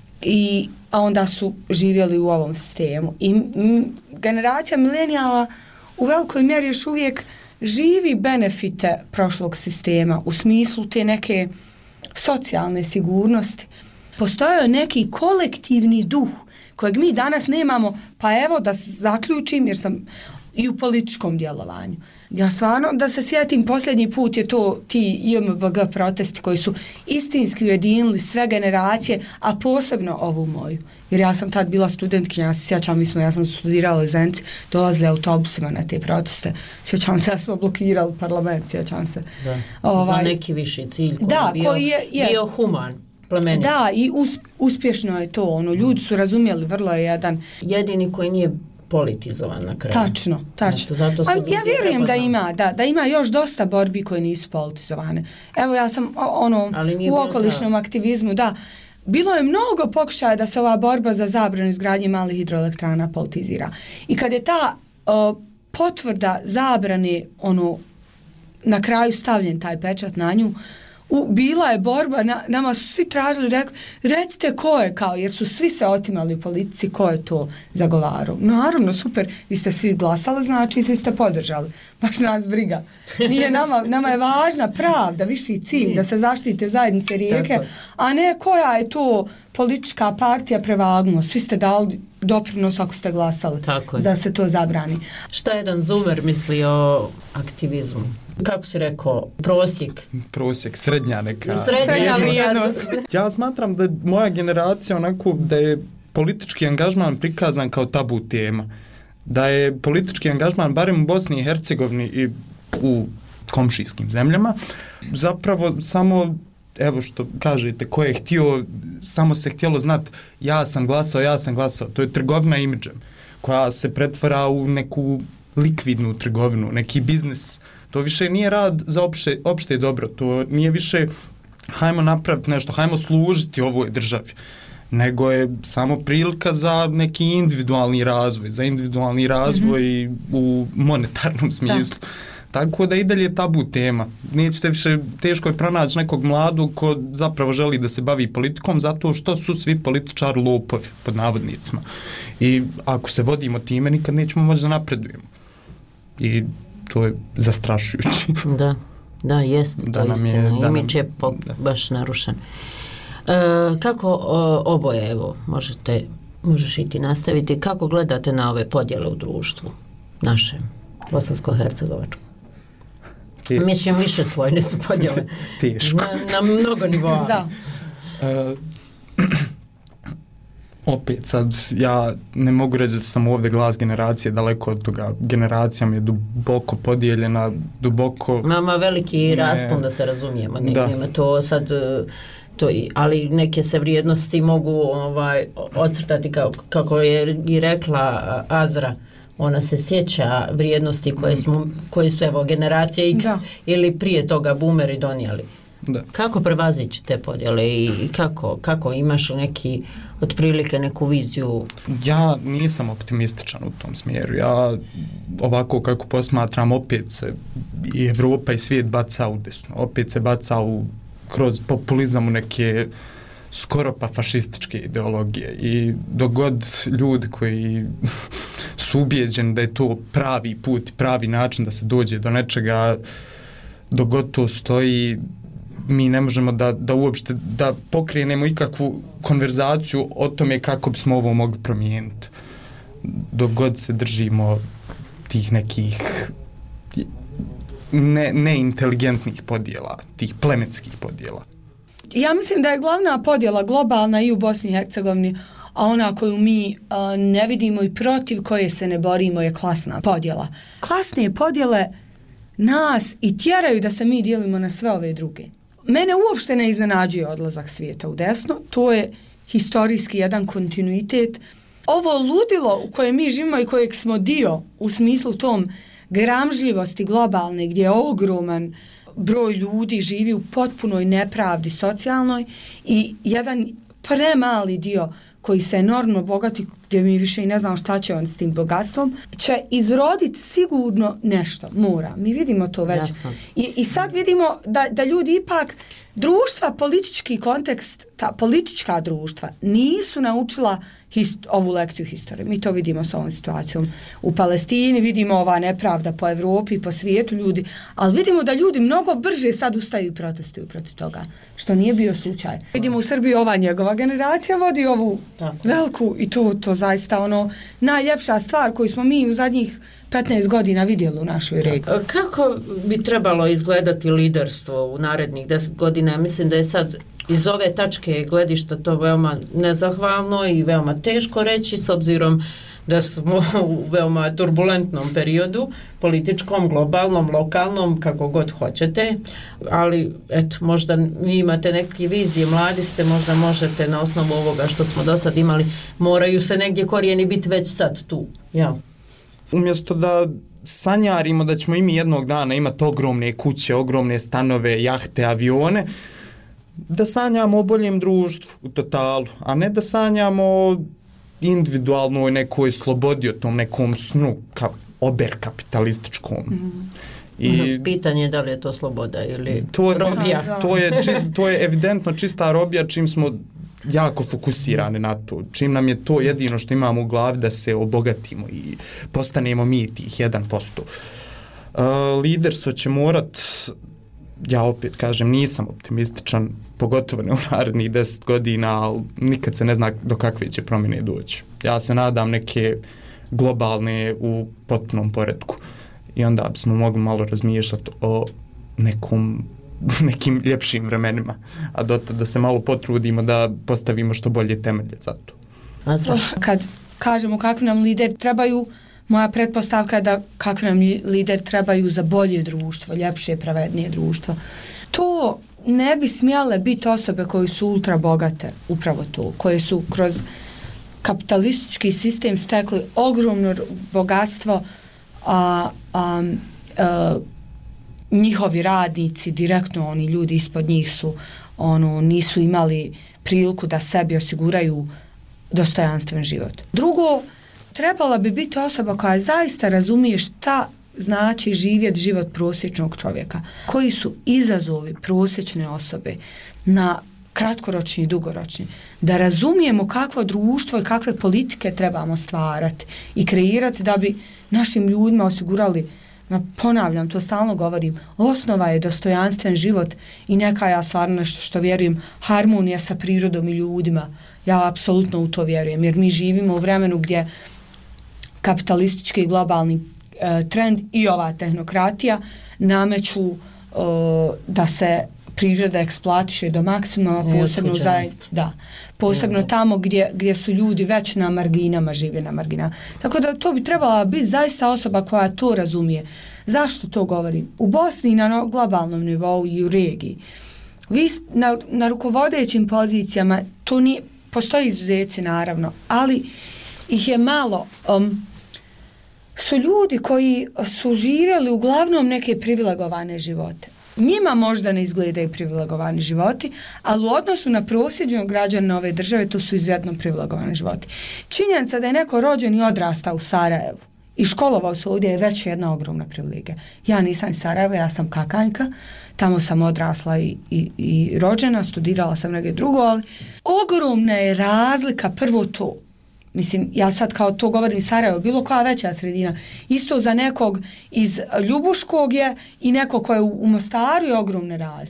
a onda su živjeli u ovom sistemu. I generacija milenijala u velikoj mjeri još uvijek živi benefite prošlog sistema u smislu te neke socijalne sigurnosti. Postojao je neki kolektivni duh kojeg mi danas nemamo, pa evo da zaključim, jer sam i u političkom djelovanju. Ja stvarno, da se sjetim, posljednji put je to ti IMBG protesti koji su istinski ujedinili sve generacije, a posebno ovu moju. Jer ja sam tad bila studentkinja, ja se sjećam, ja sam studirala u Zenci, dolazili autobusima na te proteste. Sjećam se, ja smo blokirali parlament, sjećam se. Za neki viši cilj koji je bio human. Plemenit. Da, i uspješno je to, ljudi su razumjeli, vrlo je jedan... Jedini koji nije politizovan na kraju. Tačno. Ja vjerujem da ima još dosta borbi koje nisu politizovane. Evo, ja sam u okolišnom aktivizmu, da, bilo je mnogo pokušaja da se ova borba za zabranu izgradnje malih hidroelektrana politizira. I kad je ta potvrda zabrane, na kraju stavljen taj pečat na nju, bila je borba, nama su svi tražili, recite ko je, jer su svi se otimali u politici, ko je to zagovarao. Naravno, super, vi ste svi glasali, znači svi ste podržali. Baš nas briga. Nije nama je važna pravda, viši cilj, da se zaštite zajednice Rijeke, a ne koja je to politička partija prevagnuo. Svi ste dali doprinos ako ste glasali da se to zabrani. Šta jedan zoomer misli o aktivizmu? Kako si rekao, prosjek, srednja neka. Srednja vrijednost. Ja smatram da moja generacija da je politički angažman prikazan kao tabu tema. Da je politički angažman, barem u Bosni i Hercegovini i u komšijskim zemljama, zapravo samo, evo što kažete, ko je htio, samo se htjelo znati ja sam glasao. To je trgovina imidžem koja se pretvara u neku likvidnu trgovinu, neki biznis. To više nije rad za opšte dobro, to nije više hajmo napraviti nešto, hajmo služiti ovoj državi, nego je samo prilika za neki individualni razvoj, u monetarnom smislu. Tako da i dalje je tabu tema. Nećete više, teško je pronaći nekog mladog ko zapravo želi da se bavi politikom, zato što su svi političari lopovi, pod navodnicima. I ako se vodimo time, nikad nećemo moći da napredujemo. I to je zastrašujući. Da, jest, to je istina. Imidž je baš narušen. Kako oboje, evo, možeš i ti nastaviti, kako gledate na ove podjele u društvu našem, bosansko-hercegovačkom? Mislim, više slojne su podjele. Teško. Na mnogo nivoa. Da. Opet sad, ja ne mogu reći da sam ovdje glas generacije, daleko od toga. Generacija mi je duboko podijeljena, duboko... Ima veliki raspon, da se razumijemo. Nema to sad... ali neke se vrijednosti mogu ocrtati kako je i rekla Azra. Ona se sjeća vrijednosti koje su evo generacije X ili prije toga boomeri donijeli. Da. Kako prevazići te podjele i kako imaš neki otprilike neku viziju? Ja nisam optimističan u tom smjeru. Ja ovako kako posmatram, opet se i Evropa i svijet baca u desno. Opet se baca kroz populizam u neke skoro pa fašističke ideologije. I dok god ljudi koji su ubijeđeni da je to pravi put, pravi način da se dođe do nečega, dok god to stoji, mi ne možemo da uopšte da pokrenemo ikakvu konverzaciju o tome kako bismo ovo mogli promijeniti. Dok god se držimo tih nekih neinteligentnih podjela, tih plemenskih podjela. Ja mislim da je glavna podjela globalna i u Bosni i Hercegovini, a ona koju mi ne vidimo i protiv koje se ne borimo je klasna podjela. Klasne podjele nas i tjeraju da se mi dijelimo na sve ove druge. Mene uopšte ne iznenađuje odlazak svijeta u desno, to je historijski jedan kontinuitet. Ovo ludilo u kojem mi živimo i kojeg smo dio u smislu tom gramžljivosti globalne gdje je ogroman broj ljudi živi u potpunoj nepravdi socijalnoj i jedan premali dio koji se enormno bogati, gdje mi više i ne znamo šta će on s tim bogatstvom, će izroditi sigurno nešto, mora. Mi vidimo to već. I sad vidimo da ljudi ipak, društva, politički kontekst, ta politička društva nisu naučila ovu lekciju historije. Mi to vidimo s ovom situacijom u Palestini, vidimo ova nepravda po Evropi i po svijetu ljudi, ali vidimo da ljudi mnogo brže sad ustaju i protestuju protiv toga, što nije bio slučaj. Vidimo u Srbiji ova njegova generacija vodi ovu veliku i to zaista najljepša stvar koju smo mi u zadnjih 15 godina vidjeli u našoj regiji. Kako bi trebalo izgledati liderstvo u narednih 10 godina? Mislim da je sad iz ove tačke gledišta to veoma nezahvalno i veoma teško reći, s obzirom da smo u veoma turbulentnom periodu, političkom, globalnom, lokalnom, kako god hoćete, ali eto, možda vi imate neke vizije, mladi ste, možda možete na osnovu ovoga što smo do sad imali, moraju se negdje korijeni biti već sad tu, jel? Umjesto da sanjarimo da ćemo i mi jednog dana imati ogromne kuće, ogromne stanove, jahte, avione, da sanjamo o boljem društvu u totalu, a ne da sanjamo o individualnoj nekoj slobodi, o tom nekom snu oberkapitalističkom. I pitanje je da li je to sloboda ili robija. To je evidentno čista robija, čim smo jako fokusirani na to. Čim nam je to jedino što imamo u glavi da se obogatimo i postanemo mi tih 1%. Liderstvo će morat, ja opet kažem, nisam optimističan, pogotovo ne u narednih 10 godina, ali nikad se ne zna do kakve će promjene doći. Ja se nadam neke globalne u potpunom poretku i onda bismo mogli malo razmišljati o nekim ljepšim vremenima, a dotad da se malo potrudimo da postavimo što bolje temelje za to. Kad kažemo kakvi nam lider trebaju, moja pretpostavka je da kakvi nam lider trebaju za bolje društvo, ljepše, pravednije društvo. To ne bi smjele biti osobe koje su ultra bogate, upravo to, koje su kroz kapitalistički sistem stekli ogromno bogatstvo, njihovi radnici, direktno oni ljudi ispod njih su nisu imali priliku da sebi osiguraju dostojanstven život. Drugo, trebala bi biti osoba koja zaista razumije šta znači živjeti život prosječnog čovjeka. Koji su izazovi prosječne osobe na kratkoročni i dugoročni. Da razumijemo kakvo društvo i kakve politike trebamo stvarati i kreirati da bi našim ljudima osigurali, ponavljam, to stalno govorim, osnova je dostojanstven život i neka, ja stvarno nešto što vjerujem, harmonija sa prirodom i ljudima. Ja apsolutno u to vjerujem, jer mi živimo u vremenu gdje kapitalistički i globalni trend i ova tehnokratija nameću da se priroda eksploatiše do maksimuma, posebno tamo gdje su ljudi već na marginama, žive na marginama. Tako da to bi trebala biti zaista osoba koja to razumije. Zašto to govorim? U Bosni na globalnom nivou i u regiji. Vi na rukovodećim pozicijama, to nije, postoji izuzeci naravno, ali ih je malo. Su ljudi koji su živjeli uglavnom neke privilegovane živote. Njima možda ne izgledaju privilegovani životi, ali u odnosu na prosječnog građana ove države to su izuzetno privilegovani životi. Činjenica da je neko rođen i odrastao u Sarajevu i školovao se ovdje je već jedna ogromna privilegija. Ja nisam iz Sarajeva, ja sam Kakanjka, tamo sam odrasla i rođena, studirala sam negdje drugo, ali ogromna je razlika, prvo to. Mislim, ja sad kao to govorim Sarajevo, bilo koja veća sredina. Isto za nekog iz Ljubuškog je i neko ko je u Mostaru je ogromna razlika.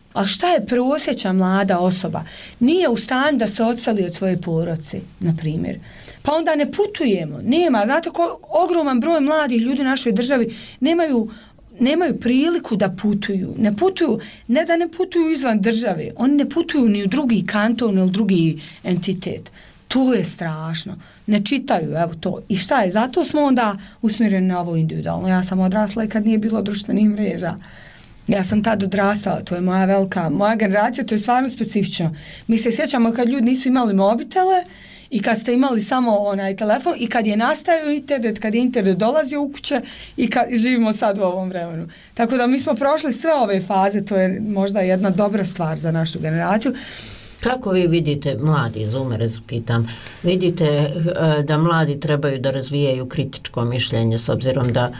A šta je prosječna mlada osoba? Nije u stanju da se odseli od svoje porodice, na primjer. Pa onda ne putujemo. Nema, znate, ogroman broj mladih ljudi u našoj državi nemaju priliku da putuju. Ne da ne putuju izvan države, oni ne putuju ni u drugi kanton, ni u drugi entitet. To je strašno. Ne čitaju, evo to. I šta je? Zato smo onda usmjereni na ovo individualno. Ja sam odrasla i kad nije bilo društvenih mreža. Ja sam tad odrastala, to je moja generacija, to je stvarno specifično. Mi se sjećamo kad ljudi nisu imali mobitele i kad ste imali samo onaj telefon i kad je nastajao internet, kad je internet dolazio u kuće i kad živimo sad u ovom vremenu. Tako da mi smo prošli sve ove faze, to je možda jedna dobra stvar za našu generaciju. Kako vi vidite, mladi zoomere, pitam, vidite da mladi trebaju da razvijaju kritičko mišljenje s obzirom da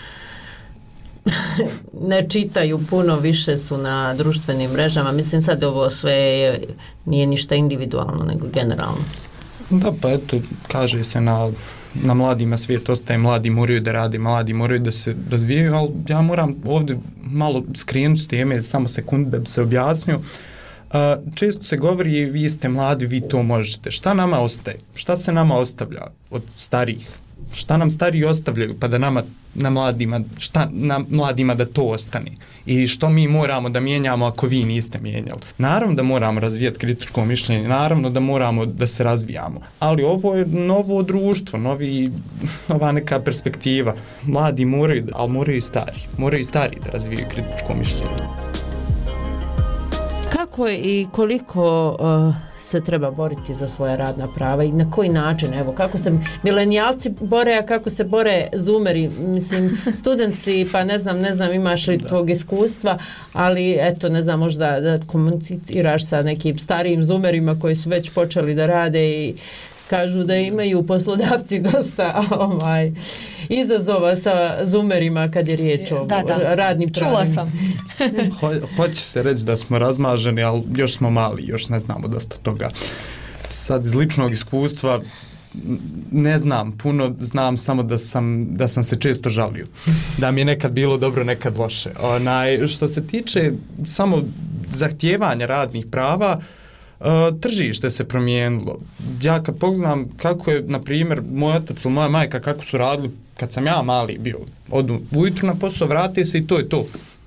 ne čitaju puno, više su na društvenim mrežama. Mislim sad ovo sve nije ništa individualno nego generalno. Da, pa eto, kaže se na mladima svijet ostaje, mladi moraju da rade, mladi moraju da se razvijaju, ali ja moram ovdje malo skrenuti s teme, samo sekundu da bi se objasnio. Često se govori, vi ste mladi, vi to možete. Šta nama ostaje? Šta se nama ostavlja od starijih? Šta nam stariji ostavljaju pa da nama, na mladima da to ostane? I što mi moramo da mijenjamo ako vi niste mijenjali? Naravno da moramo razvijati kritičko mišljenje, naravno da moramo da se razvijamo, ali ovo je novo društvo, nova neka perspektiva. Mladi moraju, ali moraju i stari da razvijaju kritičko mišljenje. Kako i koliko se treba boriti za svoja radna prava i na koji način, evo, kako se milenijalci bore, a kako se bore zoomeri, mislim, studentsi, pa ne znam imaš li tog iskustva, ali eto, ne znam, možda da komuniciraš sa nekim starijim zoomerima koji su već počeli da rade i kažu da imaju poslodavci dosta izazova sa zoomerima kad je riječ o radnim pravima. Čula sam. Hoće se reći da smo razmaženi, ali još smo mali, još ne znamo dosta toga. Sad iz ličnog iskustva ne znam puno, znam samo da sam se često žalio. Da mi je nekad bilo dobro, nekad loše. Što se tiče samo zahtijevanja radnih prava, tržište se promijenilo. Ja kad pogledam kako je, na primjer, moj otac ili moja majka kako su radili kad sam ja mali bio, odu ujutru na posao, vrati se i to je to.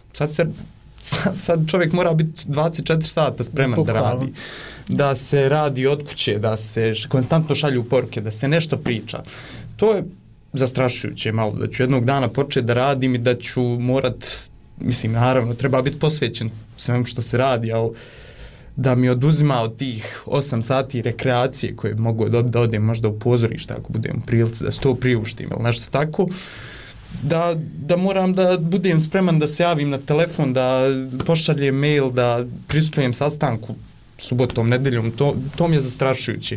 Sad čovjek mora biti 24 sata spreman da radi. Da se radi od kuće, da se konstantno šalju poruke, da se nešto priča. To je zastrašujuće malo, da ću jednog dana početi da radim i da ću morat, mislim, naravno, treba biti posvećen svemu što se radi, ali da mi oduzima od tih 8 sati rekreacije koje mogu da odem možda u pozorište ako budem u prilici, da se to priuštim ili nešto tako, da moram da budem spreman da se javim na telefon, da pošaljem mail, da prisustujem sastanku subotom, nedeljom, to mi je zastrašujuće.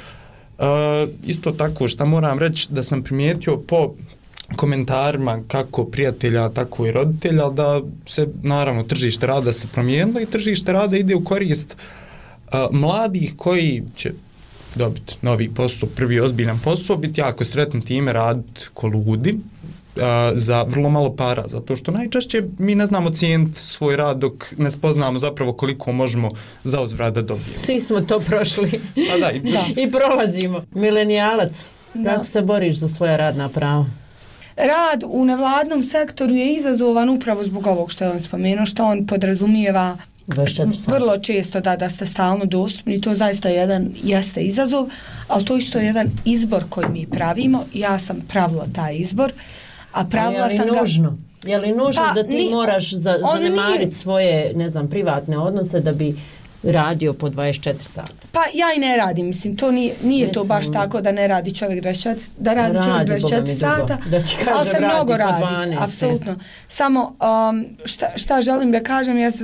Isto tako, šta moram reći, da sam primijetio po komentarima kako prijatelja, tako i roditelja, da se, naravno, tržište rada se promijenilo i tržište rada ide u korist mladih koji će dobiti novi posao, prvi ozbiljan posao, biti jako sretni time, raditi ko ludi za vrlo malo para, zato što najčešće mi ne znamo cijeniti svoj rad dok ne spoznamo zapravo koliko možemo za uzvrat da dobijemo. Svi smo to prošli i prolazimo. Milenijalac, kako se boriš za svoja radna prava? Rad u nevladnom sektoru je izazovan upravo zbog ovog što je on spomenuo, što on podrazumijeva vrlo često da ste stalno dostupni. To zaista jeste izazov, ali to isto je jedan izbor koji mi pravimo. Ja sam pravila taj izbor, a pravila sam ga... Je li nužno da ti moraš zanemariti svoje, ne znam, privatne odnose da bi radio po 24 sata? Pa ja i ne radim, mislim, to nije to baš tako da ne radi čovjek 24, da radi čovjek 24 sata, ali se mnogo radi, apsolutno. Samo šta želim da kažem jeste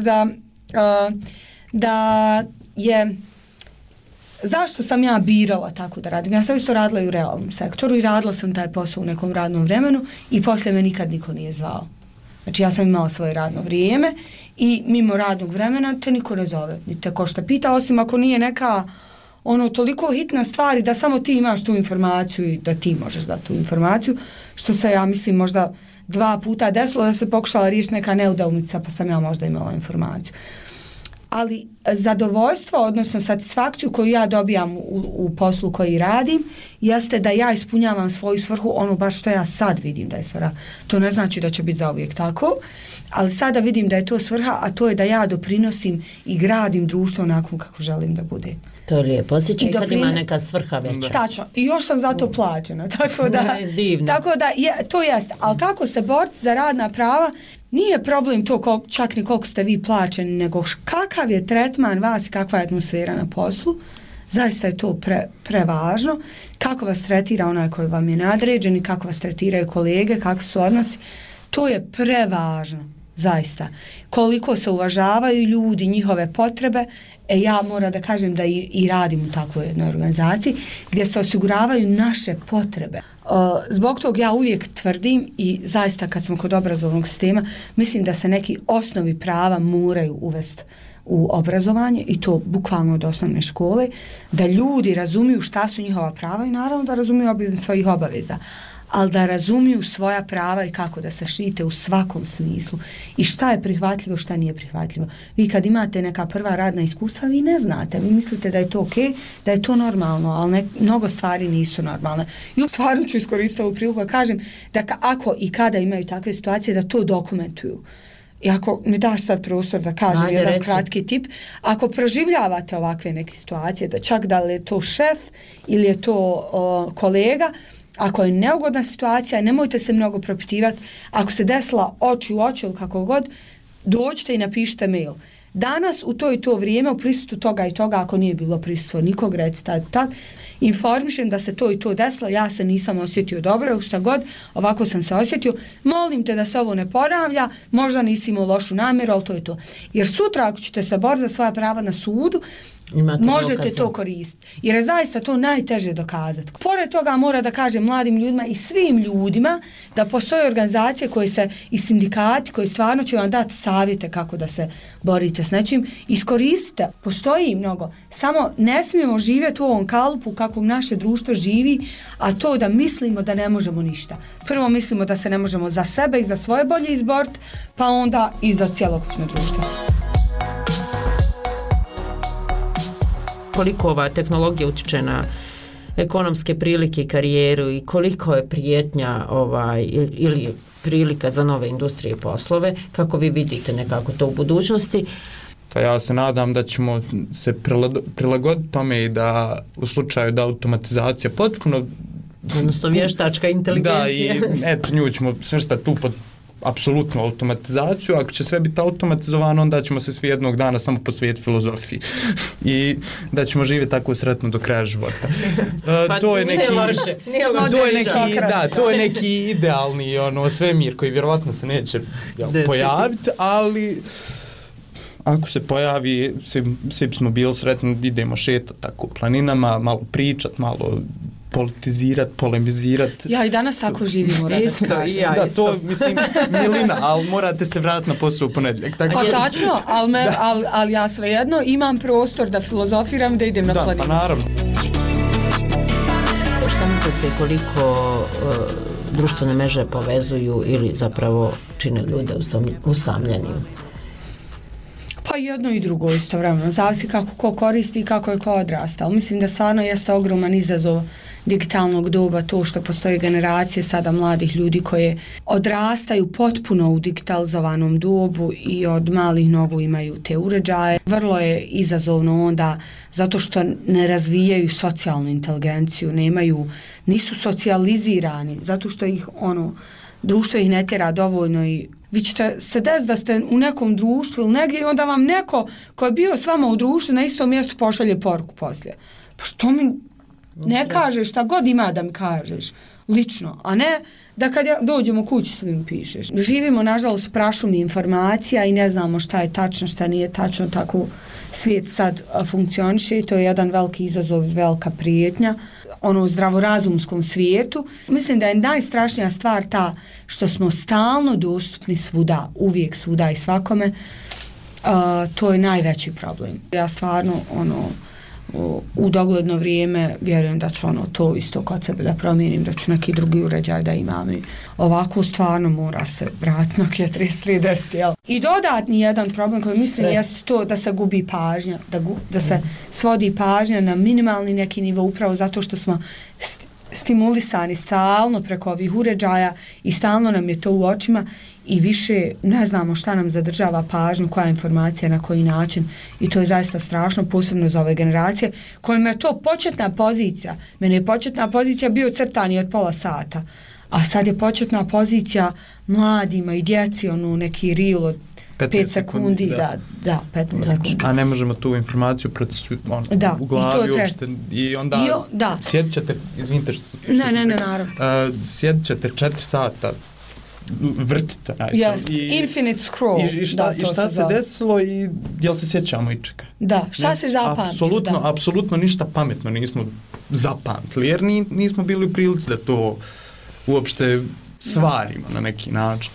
da je zašto sam ja birala tako da radim. Ja sam isto radila i u realnom sektoru i radila sam taj posao u nekom radnom vremenu i poslije me nikad niko nije zvao. Znači ja sam imala svoje radno vrijeme i mimo radnog vremena te niko ne zove, ni te ko šta pita, osim ako nije neka toliko hitna stvar da samo ti imaš tu informaciju i da ti možeš dati tu informaciju, što se ja mislim možda 2 puta desilo da se pokušala riješiti neka neudavnica pa sam ja možda imala informaciju. ali zadovoljstvo, odnosno satisfakciju koju ja dobijam u poslu koji radim, jeste da ja ispunjavam svoju svrhu, ono baš što ja sad vidim da je svrha. To ne znači da će biti zauvijek tako, ali sada vidim da je to svrha, a to je da ja doprinosim i gradim društvo onako kako želim da bude. To je lijepo. Osjećaj kad ima neka svrha veća. Tačno. I još sam zato plaćena. Tako da, tako da to jeste. Ali kako se boriti za radna prava, nije problem to čak ni koliko ste vi plaćeni, nego kakav je tretman vas i kakva je atmosfera na poslu. Zaista je to prevažno. Kako vas tretira onaj koji vam je nadređen i kako vas tretiraju kolege, kakvi su odnosi. To je prevažno. Zaista. Koliko se uvažavaju ljudi, njihove potrebe, ja moram da kažem da i radim u takvoj jednoj organizaciji gdje se osiguravaju naše potrebe. Zbog toga ja uvijek tvrdim i zaista kad smo kod obrazovnog sistema, mislim da se neki osnovi prava moraju uvesti u obrazovanje i to bukvalno od osnovne škole, da ljudi razumiju šta su njihova prava i naravno da razumiju svojih obaveza, ali da razumiju svoja prava i kako da se štite u svakom smislu i šta je prihvatljivo, šta nije prihvatljivo. Vi kad imate neka prva radna iskustva, vi ne znate, vi mislite da je to okej, da je to normalno, ali mnogo stvari nisu normalne. I u stvaru ću iskoristiti ovu priliku da kažem da ako i kada imaju takve situacije, da to dokumentuju. I ako mi daš sad prostor da kažem jedan kratki tip, ako proživljavate ovakve neke situacije, da čak da li je to šef ili je to kolega, ako je neugodna situacija, nemojte se mnogo propitivati. Ako se desila oči u oči ili kako god, dođite i napišite mail. Danas u to i to vrijeme u prisustvu toga i toga, ako nije bilo prisustvo nikog, recite tak, informišem da se to i to desilo, ja se nisam osjetio dobro, šta god, ovako sam se osjetio, molim te da se ovo ne ponavlja, možda nisi imao lošu namjeru, ali to je to. Jer sutra ako ćete se boriti za svoja prava na sudu, možete to koristiti. Jer je zaista to najteže dokazati. Pored toga mora da kažem mladim ljudima i svim ljudima da postoje organizacije koje se i sindikati koji stvarno će vam dati savjete kako da se borite s nečim. Iskoristite, postoji mnogo. Samo ne smijemo živjeti u ovom kalupu kako naše društvo živi, a to da mislimo da ne možemo ništa. Prvo mislimo da se ne možemo za sebe i za svoje bolje izboriti, pa onda i za cjelokupno društvo. Koliko ova tehnologija utiče na ekonomske prilike i karijeru i koliko je prijetnja ili prilika za nove industrije i poslove, kako vi vidite nekako to u budućnosti? Pa ja se nadam da ćemo se prilagoditi tome i da u slučaju da automatizacija potpuno... Odnosno vještačka inteligencija. Da, i nju ćemo svrstati tu pod apsolutnu automatizaciju. Ako će sve biti automatizovano, onda ćemo se svi jednog dana samo posvetiti filozofiji i da ćemo živjeti tako sretno do kraja života. To je neki, to je neki idealni svemir koji vjerovatno se neće pojaviti, ali ako se pojavi, svi smo bili sretni, idemo šetati tako planinama, malo pričat, malo politizirati, polemizirati. Ja i danas tako živim, da, to mislim milina, ali morate se vratiti na posao u ponedjeljak. Pa tačno, ali ja svejedno imam prostor da filozofiram, da idem na planinu. Da, pa naravno. Šta mislite koliko društvene mreže povezuju ili zapravo čine ljude usamljenim? Pa jedno i drugo istovremeno, zavisi kako ko koristi i kako je ko odrasta, ali mislim da stvarno jeste ogroman izazov digitalnog doba to što postoje generacije sada mladih ljudi koje odrastaju potpuno u digitalizovanom dobu i od malih nogu imaju te uređaje. Vrlo je izazovno onda zato što ne razvijaju socijalnu inteligenciju, nisu socijalizirani, zato što ih društvo ih ne tjera dovoljno i vi ćete se desiti da ste u nekom društvu ili negdje i onda vam neko ko je bio s vama u društvu na istom mjestu pošalje poruku poslije. Pa što mi ne kažeš šta god ima da mi kažeš lično, a ne da kad dođemo kući svim pišeš. Živimo nažalost u prašumi informacija i ne znamo šta je tačno, šta nije tačno, tako svijet sad funkcioniše i to je jedan veliki izazov i velika prijetnja u zdravorazumskom svijetu. Mislim da je najstrašnija stvar ta što smo stalno dostupni svuda, uvijek svuda i svakome. To je najveći problem. Ja stvarno u dogledno vrijeme vjerujem da ću to isto kod sebe da promijenim, da ću neki drugi uređaj da imam i ovako stvarno mora se vratiti na 3310, jel? I dodatni jedan problem koji mislim jeste to da se gubi pažnja, da se svodi pažnja na minimalni neki nivo upravo zato što smo stimulisani stalno preko ovih uređaja i stalno nam je to u očima i više ne znamo šta nam zadržava pažnju, koja informacija, na koji način i to je zaista strašno, posebno za ove generacije kojima je to početna pozicija. Mene je početna pozicija bio crtani od pola sata, a sad je početna pozicija mladima i djeci, neki reel od 5 sekundi, da, 15 sekundi. A ne možemo tu informaciju u glavi uopšte i onda sjedit ćete, izvinite što se... Ne, naravno. Sjedit ćete 4 sata, vrtite. Infinite scroll. I šta se desilo i jel se sjećamo i čeka? Da, šta se zapamtilo? Apsolutno ništa pametno nismo zapamtili, jer nismo bili u prilici da to uopšte svarimo na neki način.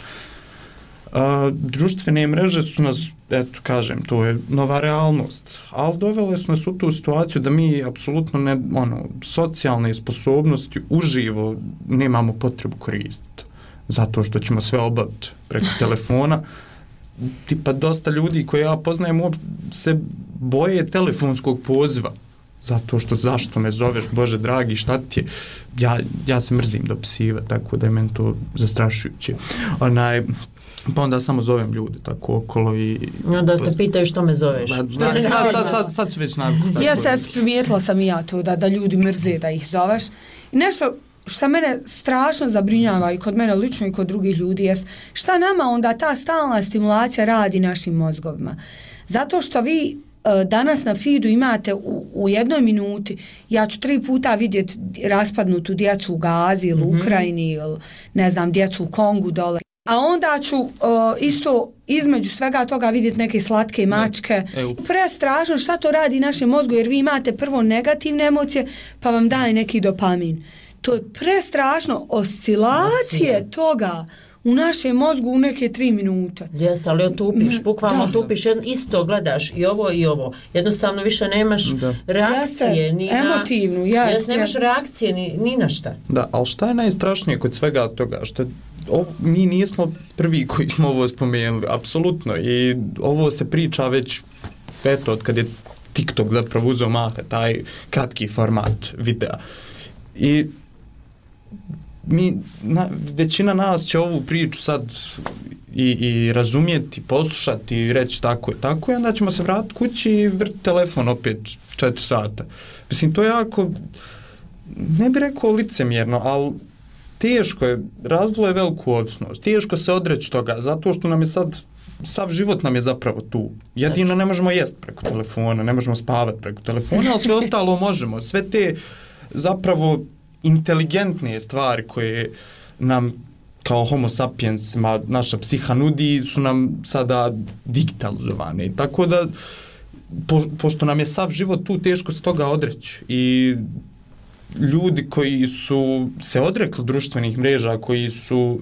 Društvene mreže su nas, eto kažem, to je nova realnost, ali dovele su nas u tu situaciju da mi apsolutno socijalne sposobnosti uživo nemamo potrebu koristiti, zato što ćemo sve obaviti preko telefona. Tipa dosta ljudi koje ja poznajem se boje telefonskog poziva, zato što zašto me zoveš, Bože dragi, šta ti je? Ja se mrzim dopisivati, tako da je meni to zastrašujuće. Pa onda samo zovem ljude tako okolo i... Da te pitaju što me zoveš. Sad su već navikli. Ja se primijetila sam i ja to da ljudi mrze da ih zoveš. I nešto što mene strašno zabrinjava i kod mene lično i kod drugih ljudi jest šta nama onda ta stalna stimulacija radi našim mozgovima. Zato što vi danas na feedu imate u jednoj minuti, ja ću 3 puta vidjeti raspadnutu djecu u Gazi ili u Ukrajini ili ne znam, djecu u Kongu dole. A onda ću isto između svega toga vidjeti neke slatke mačke. Prestrašno šta to radi našem mozgu, jer vi imate prvo negativne emocije pa vam daje neki dopamin. To je prestrašno, oscilacije toga u našem mozgu u neke 3 minute. Jeste, ali otupiš, bukvalno otupiš, isto gledaš i ovo. Jednostavno više nemaš reakcije. Emotivnu, nemaš reakcije ni na šta. Da, ali šta je najstrašnije kod svega toga? Što mi nismo prvi koji smo ovo spomenuli, apsolutno. I ovo se priča već, eto, od kad je TikTok zapravo uzeo maha, taj kratki format videa. I većina nas će ovu priču sad i razumjeti, poslušati i reći tako i onda ćemo se vratiti kući i vrti telefon opet 4 sata. Mislim, to je jako, ne bih rekao licemjerno, ali teško je, razvilo je veliku ovisnost, teško se odreći toga, zato što nam je sad, sav život nam je zapravo tu. Jedino ne možemo jesti preko telefona, ne možemo spavati preko telefona, ali sve ostalo možemo. Sve te zapravo inteligentne stvari koje nam kao homo sapiensima naša psiha nudi su nam sada digitalizovane. Tako da, pošto nam je sav život tu, teško se toga odreći. I ljudi koji su se odrekli društvenih mreža, koji su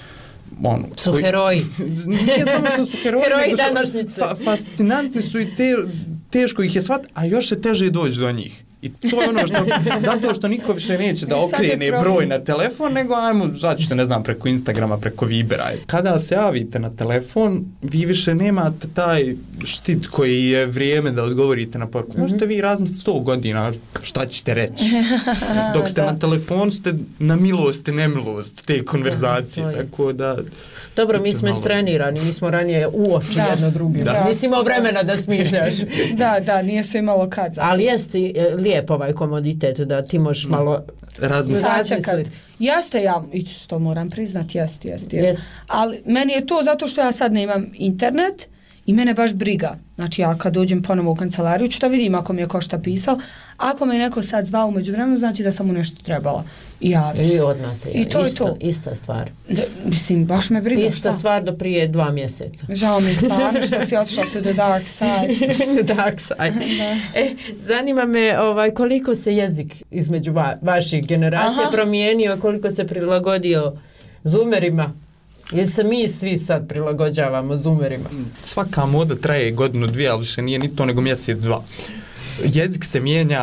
heroji. Nije samo što su heroji, heroji današnjice. Fascinantni su i teško ih je shvatiti, a još se teže doći do njih. I to je ono što, zato što niko više neće da okrene broj na telefon, nego ajmo, začite, ne znam, preko Instagrama, preko Vibera. Kada se javite na telefon, vi više nemate taj štit koji je vrijeme da odgovorite na poruku. Možete vi razmisliti 100 godina šta ćete reći. Dok ste na telefonu, ste na milost i nemilost te konverzacije. Tako da... Dobro, mi smo istrenirani, mi smo ranije u oči jedno drugima. Nisi imao vremena da smišljaš. Da, nije se imalo kad. Ali jeste lijep ovaj komoditet da ti možeš malo razmisliti. Jeste, ja to moram priznati, jeste. Ali meni je to zato što ja sad nemam internet i mene baš briga. Znači ja kad dođem ponovo u kancelariju ću da vidim ako mi je ko šta pisao. Ako me neko sad zvao umeđu vremenu, znači da sam mu nešto trebala. I od nas je. I to je to. Ista stvar. Mislim, baš me briga. Ista stvar do prije 2 mjeseca. Žao mi stvarno što si otišla to the dark side. The dark side. Zanima me koliko se jezik između vaših generacija promijenio, koliko se prilagodio zoomerima. Jer se mi svi sad prilagođavamo zoomerima. Svaka moda traje 1-2 godinu, ali više nije ni to nego 1-2 mjeseca. Jezik se mijenja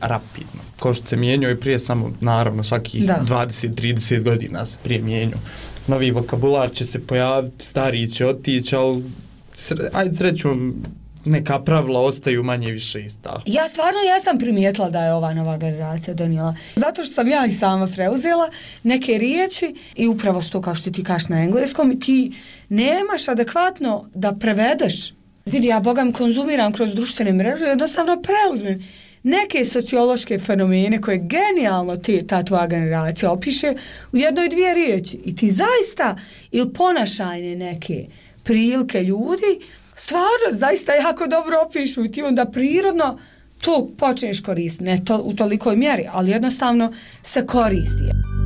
rapidno. Ko što se mijenjao i prije samo, naravno, svakih 20-30 godina se prije mijenjao. Novi vokabular će se pojaviti, stariji će otići, ali ajde srećom, neka pravila ostaju manje više ista. Ja sam primijetila da je ova nova generacija donijela. Zato što sam ja i sama preuzela neke riječi i upravo to kao što ti kažeš na engleskom, ti nemaš adekvatno da prevedeš. Vidi, ja bogam konzumiram kroz društvene mreže i jednostavno preuzmem neke sociološke fenomene koje genijalno ta tvoja generacija opiše u jednoj dvije riječi. I ti zaista, ili ponašajne neke prilike ljudi, stvarno zaista jako dobro opišu i ti onda prirodno to počneš koristiti. Ne u tolikoj mjeri, ali jednostavno se koristi.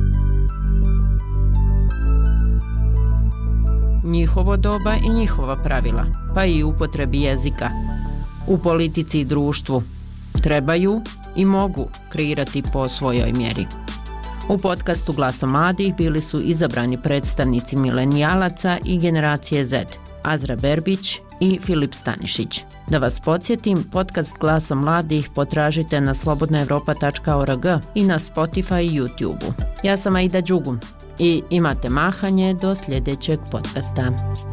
Njihovo doba i njihova pravila, pa i upotrebi jezika. U politici i društvu trebaju i mogu kreirati po svojoj mjeri. U podcastu Glasom mladih bili su izabrani predstavnici milenijalaca i generacije Z, Azra Berbić i Filip Stanišić. Da vas podsjetim, podcast Glasom mladih potražite na slobodnaevropa.org i na Spotify i YouTube. Ja sam Aida Đugum i imate mahanje do sljedećeg podcasta.